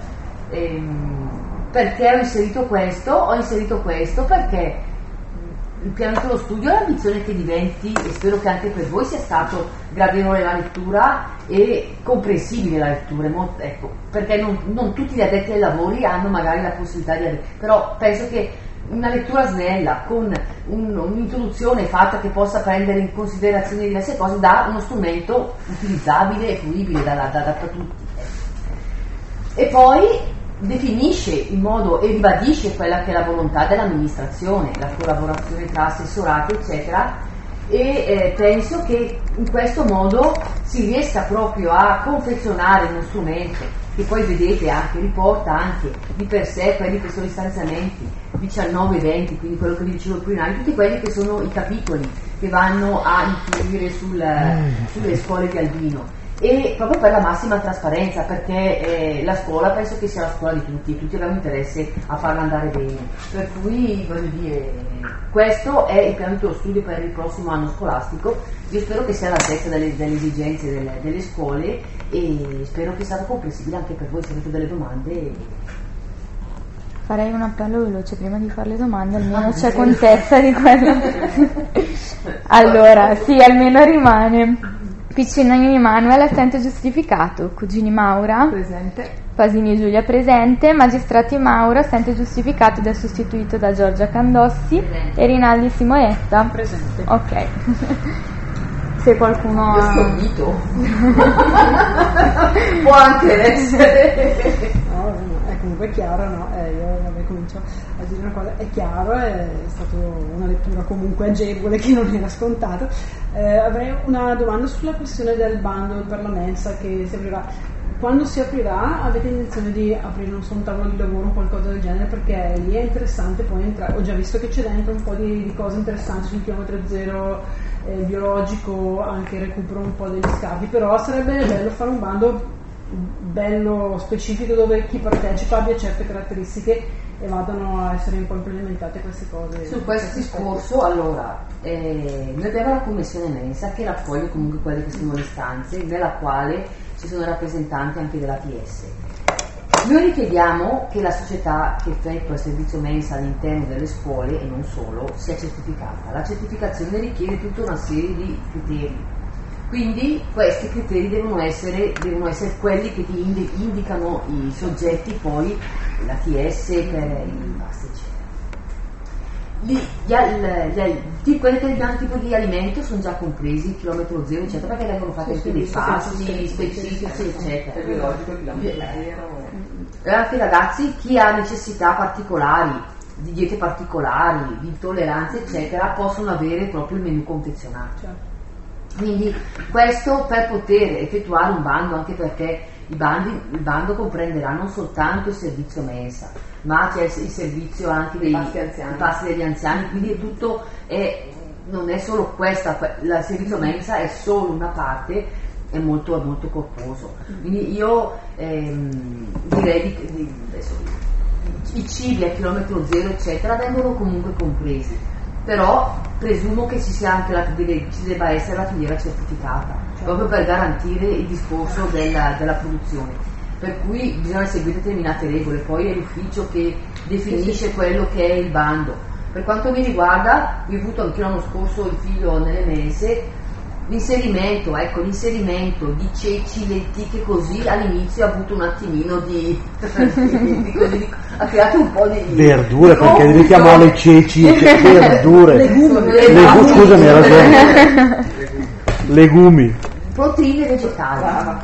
Perché ho inserito questo? Ho inserito questo perché il piano dello studio ha l'ambizione che diventi, e spero che anche per voi sia stato gradevole la lettura e comprensibile la lettura, ecco, perché non tutti gli addetti ai lavori hanno magari la possibilità di avere, però penso che una lettura snella con un'introduzione fatta che possa prendere in considerazione diverse cose dà uno strumento utilizzabile e fruibile da tutti. E poi definisce in modo e ribadisce quella che è la volontà dell'amministrazione, la collaborazione tra assessorati eccetera, e penso che in questo modo si riesca proprio a confezionare uno strumento che poi vedete anche, riporta anche di per sé quelli che sono i stanziamenti 19 20, quindi quello che vi dicevo prima, tutti quelli che sono i capitoli che vanno a influire sulle scuole di Albino, e proprio per la massima trasparenza, perché la scuola penso che sia la scuola di tutti e tutti abbiamo interesse a farla andare bene, per cui voglio dire, questo è il piano dello studio per il prossimo anno scolastico. Io spero che sia all'altezza delle esigenze delle scuole e spero che sia comprensibile anche per voi. Se avete delle domande. Farei un appello veloce prima di fare le domande, almeno c'è contezza di quello. Allora, sì, almeno rimane. Piccinini Manuel, assente giustificato. Cugini Maura. Presente. Pasini e Giulia presente. Magistrati Maura, assente giustificato ed è sostituito da Giorgia Candossi. Presente. E Rinaldi Simoetta. Presente. Ok. Se qualcuno Io ha... stordito. Può anche essere. No, è comunque chiaro, no? Io comincio a dire una cosa, è chiaro, è stata una lettura comunque agevole che non era scontato. Avrei una domanda sulla questione del bando per la mensa che si aprirà. Quando si aprirà avete intenzione di aprire non solo un tavolo di lavoro o qualcosa del genere, perché lì è interessante poi entrare. Ho già visto che c'è dentro un po' di cose interessanti sul chilometro zero biologico, anche recupero un po' degli scavi, però sarebbe bello fare un bando bello specifico dove chi partecipa abbia certe caratteristiche e vadano a essere un po' implementate queste cose. Su questo discorso, allora, noi abbiamo la commissione mensa che raccoglie comunque quelle che sono le istanze, nella quale ci sono rappresentanti anche dell'ATS. Noi richiediamo che la società che effettua il servizio mensa all'interno delle scuole, e non solo, sia certificata. La certificazione richiede tutta una serie di criteri. Quindi questi criteri devono essere quelli che ti indicano i soggetti, poi l'ATS per i passi, eccetera. Quelli che danno tipo di alimento sono già compresi, il chilometro zero, eccetera, perché vengono fatti anche dei passi specifici, eccetera. È biologico il chilometro zero. E anche ragazzi, chi ha necessità particolari, di diete particolari, di intolleranze, eccetera, possono avere proprio il menù confezionato. Certo. Quindi questo per poter effettuare un bando, anche perché il bando comprenderà non soltanto il servizio mensa, ma c'è il servizio anche dei passi degli anziani, quindi è tutto, non è solo questa, il servizio mensa è solo una parte, è molto, molto corposo. Quindi io direi adesso, i cibi a chilometro zero eccetera vengono comunque compresi, però presumo che ci sia anche ci debba essere la filiera certificata, proprio per garantire il discorso della produzione, per cui bisogna seguire determinate regole, poi è l'ufficio che definisce quello che è il bando. Per quanto mi riguarda, io ho avuto anche l'anno scorso il figlio nelle mense, l'inserimento di ceci, lenticchie, così all'inizio ha avuto un attimino ha creato un po' di verdure, perché devi chiamarle ceci, verdure, legumi, scusami, hai ragione, legumi, proteine vegetali.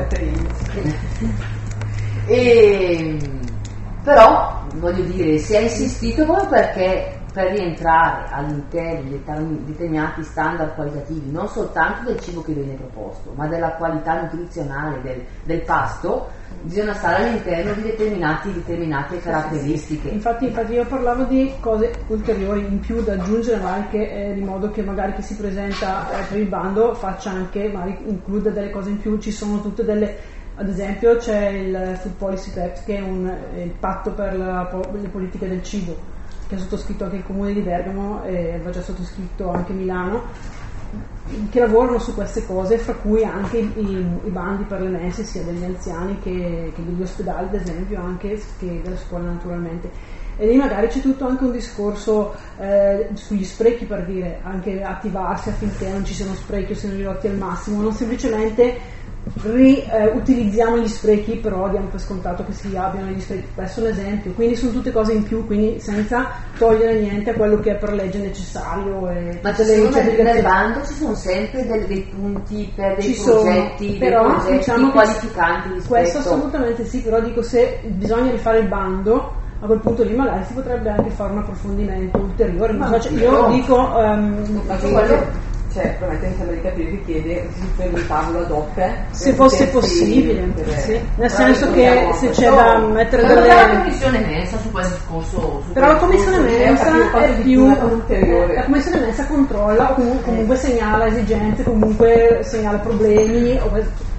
Però voglio dire, si è insistito proprio perché per rientrare all'interno di determinati standard qualitativi, non soltanto del cibo che viene proposto, ma della qualità nutrizionale del pasto, bisogna stare all'interno di determinate caratteristiche. Infatti io parlavo di cose ulteriori in più da aggiungere, ma anche di modo che magari chi si presenta per il bando faccia anche, magari includa delle cose in più. Ci sono tutte delle, ad esempio c'è il Food Policy Pact, che è il patto per le politiche del cibo, che ha sottoscritto anche il comune di Bergamo e va già sottoscritto anche Milano, che lavorano su queste cose, fra cui anche i bandi per le mense sia degli anziani che degli ospedali, ad esempio, anche che delle scuole naturalmente. E lì magari c'è tutto anche un discorso sugli sprechi, per dire, anche attivarsi affinché non ci siano sprechi o siano ridotti al massimo, non semplicemente utilizziamo gli sprechi, però diamo per scontato che si abbiano gli sprechi. Questo è un esempio, quindi sono tutte cose in più, quindi senza togliere niente a quello che è per legge necessario. Ma nel bando ci sono sempre dei punti per dei progetti, però, diciamo, qualificanti rispetto. Questo assolutamente sì, però dico, se bisogna rifare il bando, a quel punto lì magari si potrebbe anche fare un approfondimento ulteriore. Io dico probabilmente mi sembra di capire che chiede per un tavolo ad hoc se fosse possibile, sì. Nel senso che se c'è da mettere delle... la commissione mensa su questo discorso, però la commissione mensa è più la commissione mensa controlla o comunque segnala esigenze, comunque segnala problemi,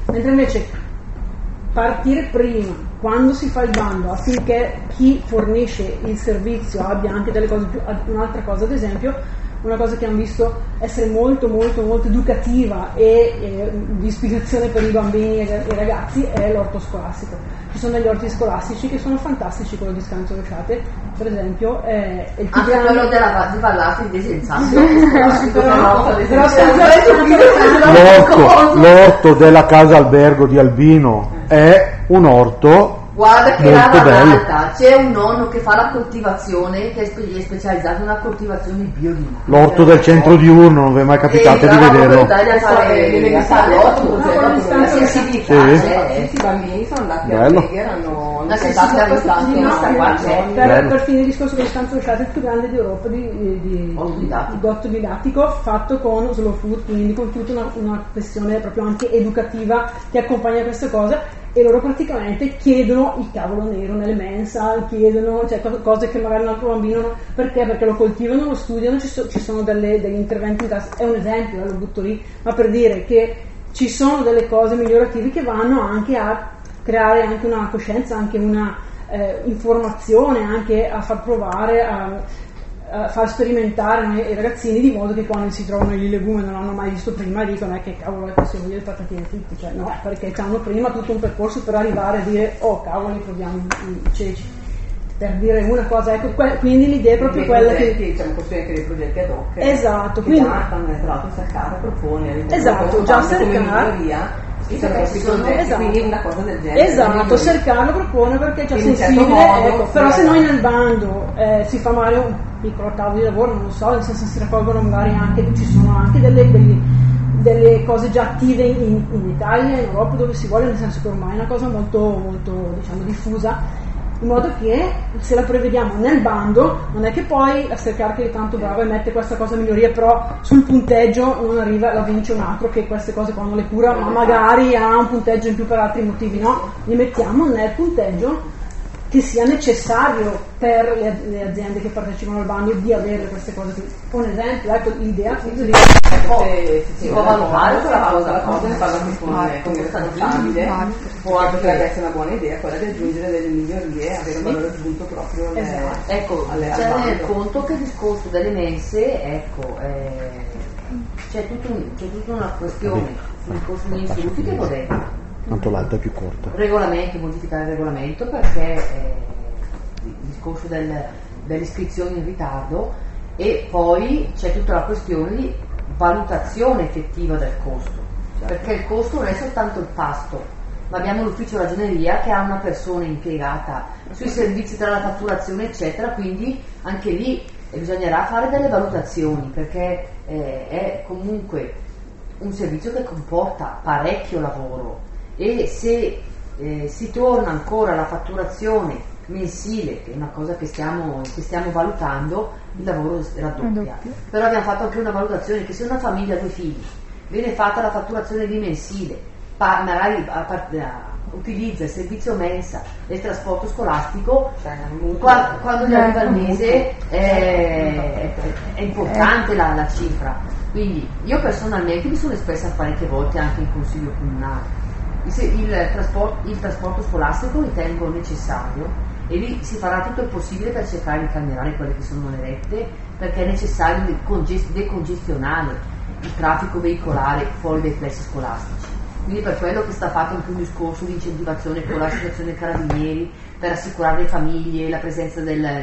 mentre invece partire prima, quando si fa il bando, affinché chi fornisce il servizio abbia anche delle cose più, un'altra cosa ad esempio, una cosa che hanno visto essere molto educativa e di ispirazione per i bambini e i ragazzi è l'orto scolastico. Ci sono degli orti scolastici che sono fantastici, quello di Scanzo Rosciate per esempio è il più anche grande... quello di Vallati di Desenzano l'orto della casa albergo di Albino è un orto. Guarda che molto roba bello. alta, c'è un nonno che fa la coltivazione, che è specializzato in una coltivazione biodinamica. L'orto del centro diurno, non vi è mai capitato di vederlo? Sì, i bambini sono andati a Bello. Begher, hanno per finire il discorso del Scanzo Rosciate, il più grande d'Europa di orto didattico fatto con slow food, quindi con tutta una questione proprio anche educativa che accompagna questa cosa. E loro praticamente chiedono il cavolo nero nelle mensa, chiedono cose che magari un altro bambino non... Perché lo coltivano, lo studiano, ci sono degli interventi in classe. È un esempio, lo butto lì, ma per dire che ci sono delle cose migliorative che vanno anche a creare anche una coscienza, anche una informazione, anche a far provare, a far sperimentare i ragazzini, di modo che quando si trovano i legumi e non l'hanno mai visto prima dicono che cavolo è questo, voglio le patatine fritte, cioè no, perché hanno prima tutto un percorso per arrivare a dire oh cavoli proviamo i ceci, per dire una cosa, ecco, quindi l'idea è proprio quella che diciamo così, anche dei progetti ad hoc, esatto, che quindi già stanno tra l'altro cercare, propone, esatto, già cercare, quindi una cosa del genere, esatto, cercarlo, propone, perché c'è in sensibile, certo modo, ecco, però se noi nel bando si fa magari un piccolo tavolo di lavoro, non lo so, nel senso si raccolgono magari anche, ci sono anche delle cose già attive in Italia, in Europa, dove si vuole, nel senso che ormai è una cosa molto diciamo diffusa, in modo che se la prevediamo nel bando non è che poi la Stercarche è tanto brava e mette questa cosa miglioria, però sul punteggio non arriva, la vince un altro che queste cose qua non le cura, ma magari ha un punteggio in più per altri motivi, no? Li mettiamo nel punteggio che sia necessario per le aziende che partecipano al bando di avere queste cose qui. Un esempio, ecco, l'idea appunto di si può valutare quella cosa, la cosa ne parla anche con il responsabile, può anche essere una buona idea quella di aggiungere delle migliorie, avere un valore aggiunto proprio ecco, c'è nel conto che il discorso delle mense, ecco, c'è tutta una questione sul corso degli istituti che vorrei tanto l'altra è più corta. Modificare il regolamento, perché il discorso delle iscrizioni in ritardo, e poi c'è tutta la questione di valutazione effettiva del costo, perché il costo non è soltanto il pasto, ma abbiamo l'ufficio ragioneria che ha una persona impiegata sui servizi tra la fatturazione eccetera, quindi anche lì bisognerà fare delle valutazioni, perché è comunque un servizio che comporta parecchio lavoro, e se si torna ancora alla fatturazione mensile, che è una cosa che stiamo valutando, il lavoro raddoppia. Però abbiamo fatto anche una valutazione che se una famiglia ha 2 figli viene fatta la fatturazione di mensile, magari utilizza il servizio mensa e il trasporto scolastico, quando gli arriva il mese è importante la cifra. Quindi io personalmente mi sono espressa parecchie volte anche in consiglio comunale. Il trasporto scolastico ritengo necessario, e lì si farà tutto il possibile per cercare di calmierare quelle che sono le rette, perché è necessario decongestionare il traffico veicolare fuori dai plessi scolastici. Quindi per quello che sta fatto anche un discorso di incentivazione con l'associazione Carabinieri per assicurare alle famiglie la presenza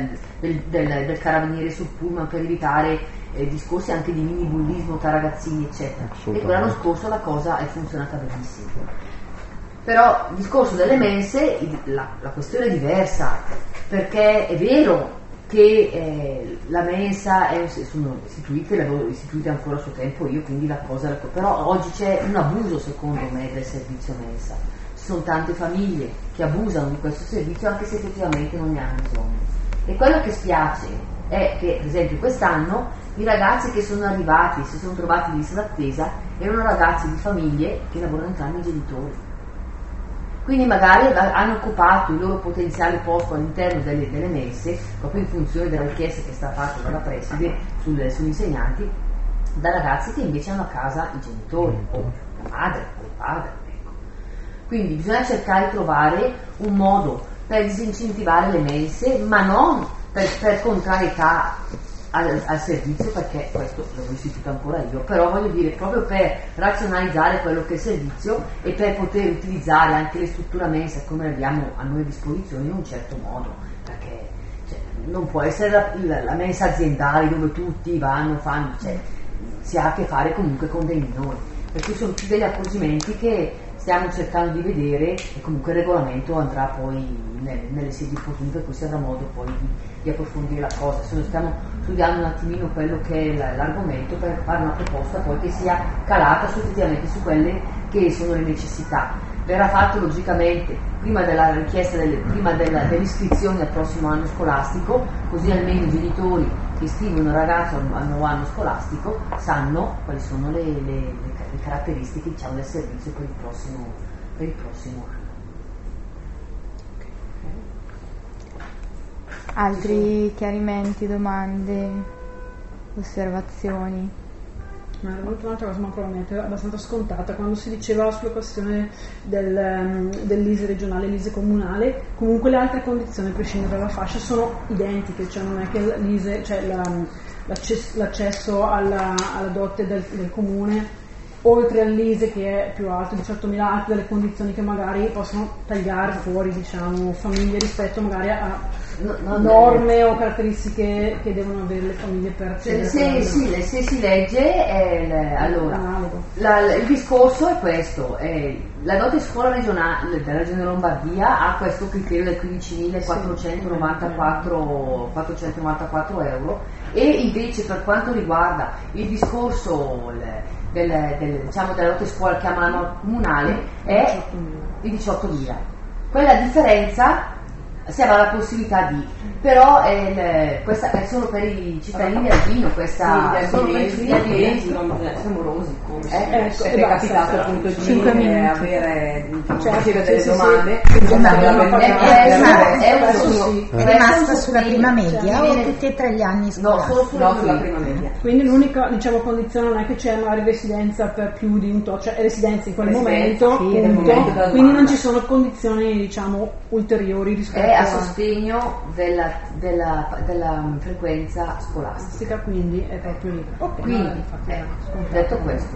del carabiniere sul pullman, per evitare discorsi anche di minibullismo tra ragazzini eccetera, e l'anno scorso la cosa è funzionata benissimo. Però il discorso delle mense, la questione è diversa, perché è vero che la mensa sono istituite ancora a suo tempo io, quindi la cosa, però oggi c'è un abuso secondo me del servizio mensa, ci sono tante famiglie che abusano di questo servizio anche se effettivamente non ne hanno bisogno, e quello che spiace è che per esempio quest'anno i ragazzi che sono arrivati, si sono trovati in lista d'attesa, erano ragazzi di famiglie che lavorano entrambi i genitori, quindi magari hanno occupato il loro potenziale posto all'interno delle mense proprio in funzione della richiesta che è stata fatta dalla preside sugli insegnanti, da ragazzi che invece hanno a casa i genitori o la madre o il padre, ecco. Quindi bisogna cercare di trovare un modo per disincentivare le mense, ma non per contrarietà al servizio, perché questo l'ho istituito ancora io, però voglio dire proprio per razionalizzare quello che è il servizio e per poter utilizzare anche le strutture mensa come le abbiamo a noi a disposizione in un certo modo, perché non può essere la mensa aziendale dove tutti vanno, fanno, si ha a che fare comunque con dei minori, per cui sono tutti degli accorgimenti che stiamo cercando di vedere e comunque il regolamento andrà poi nelle sedi opportune, per cui si avrà modo poi di approfondire la cosa. Noi stiamo studiando un attimino quello che è l'argomento per fare una proposta poi che sia calata effettivamente su quelle che sono le necessità. Verrà fatto logicamente prima della richiesta prima dell'iscrizione al prossimo anno scolastico, così almeno i genitori che iscrivono il ragazzo al nuovo anno scolastico sanno quali sono le caratteristiche, diciamo, del servizio per il prossimo anno. Altri chiarimenti, domande, osservazioni? Ma è venuta un'altra cosa, ma probabilmente abbastanza scontata, quando si diceva sulla questione dell'ISE regionale e l'ISE comunale, comunque le altre condizioni a prescindere dalla fascia sono identiche, cioè non è che l'ISE, cioè l'accesso alla dote del comune, oltre all'ISE che è più alto, 18.000, altre delle condizioni che magari possono tagliare fuori, diciamo, famiglie rispetto magari a norme o caratteristiche che devono avere le famiglie per accedere. Se si legge, allora il discorso è questo: la dote scuola regionale della Regione Lombardia ha questo criterio del 15.494 euro, e invece per quanto riguarda il discorso diciamo della dote scuola che chiama la norma comunale è di 18.000. Quella differenza si avrà la possibilità però questa è solo per i cittadini di Albino, questa solo per i cittadini amorosi, è capitato appunto di avere delle domande. È rimasta sulla prima media o tutti e tre gli anni scolastici? No, sulla prima media. Quindi l'unica, diciamo, condizione non è che c'è magari residenza per più di un tot, cioè è residenza in quel momento, quindi non ci sono condizioni, diciamo, ulteriori rispetto a sostegno della frequenza scolastica, quindi è proprio lì. Quindi, detto questo,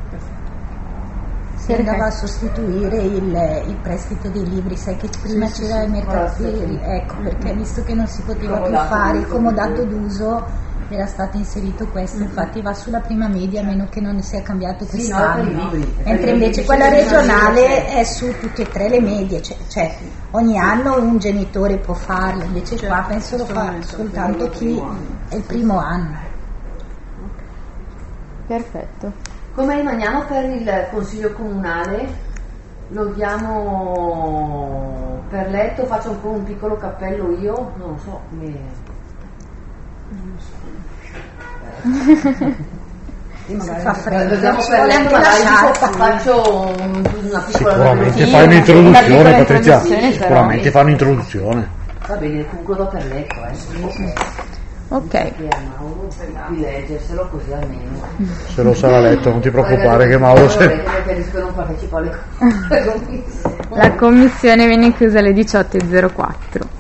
si andava a sostituire il prestito dei libri, sai che prima c'era il mercatino, ecco, perché visto che non si poteva più fare il comodato d'uso, era stato inserito questo, infatti va sulla prima media a meno che non sia cambiato quest'anno, mentre invece quella regionale è su tutte e tre le medie, cioè ogni anno un genitore può farlo, invece qua penso lo fa soltanto chi è il primo anno. Perfetto. Come rimaniamo per il consiglio comunale? Lo diamo per letto? Faccio ancora un piccolo cappello io? Non lo so. Fa freddo, faccio una piccola sicuramente fai un'introduzione, Patrizia, sicuramente fai un'introduzione. Va bene, concludo per letto, ok, di leggerselo così almeno se lo sarà letto, non ti preoccupare che Mauro non partecipo alle cose. la commissione viene chiusa alle 18.04.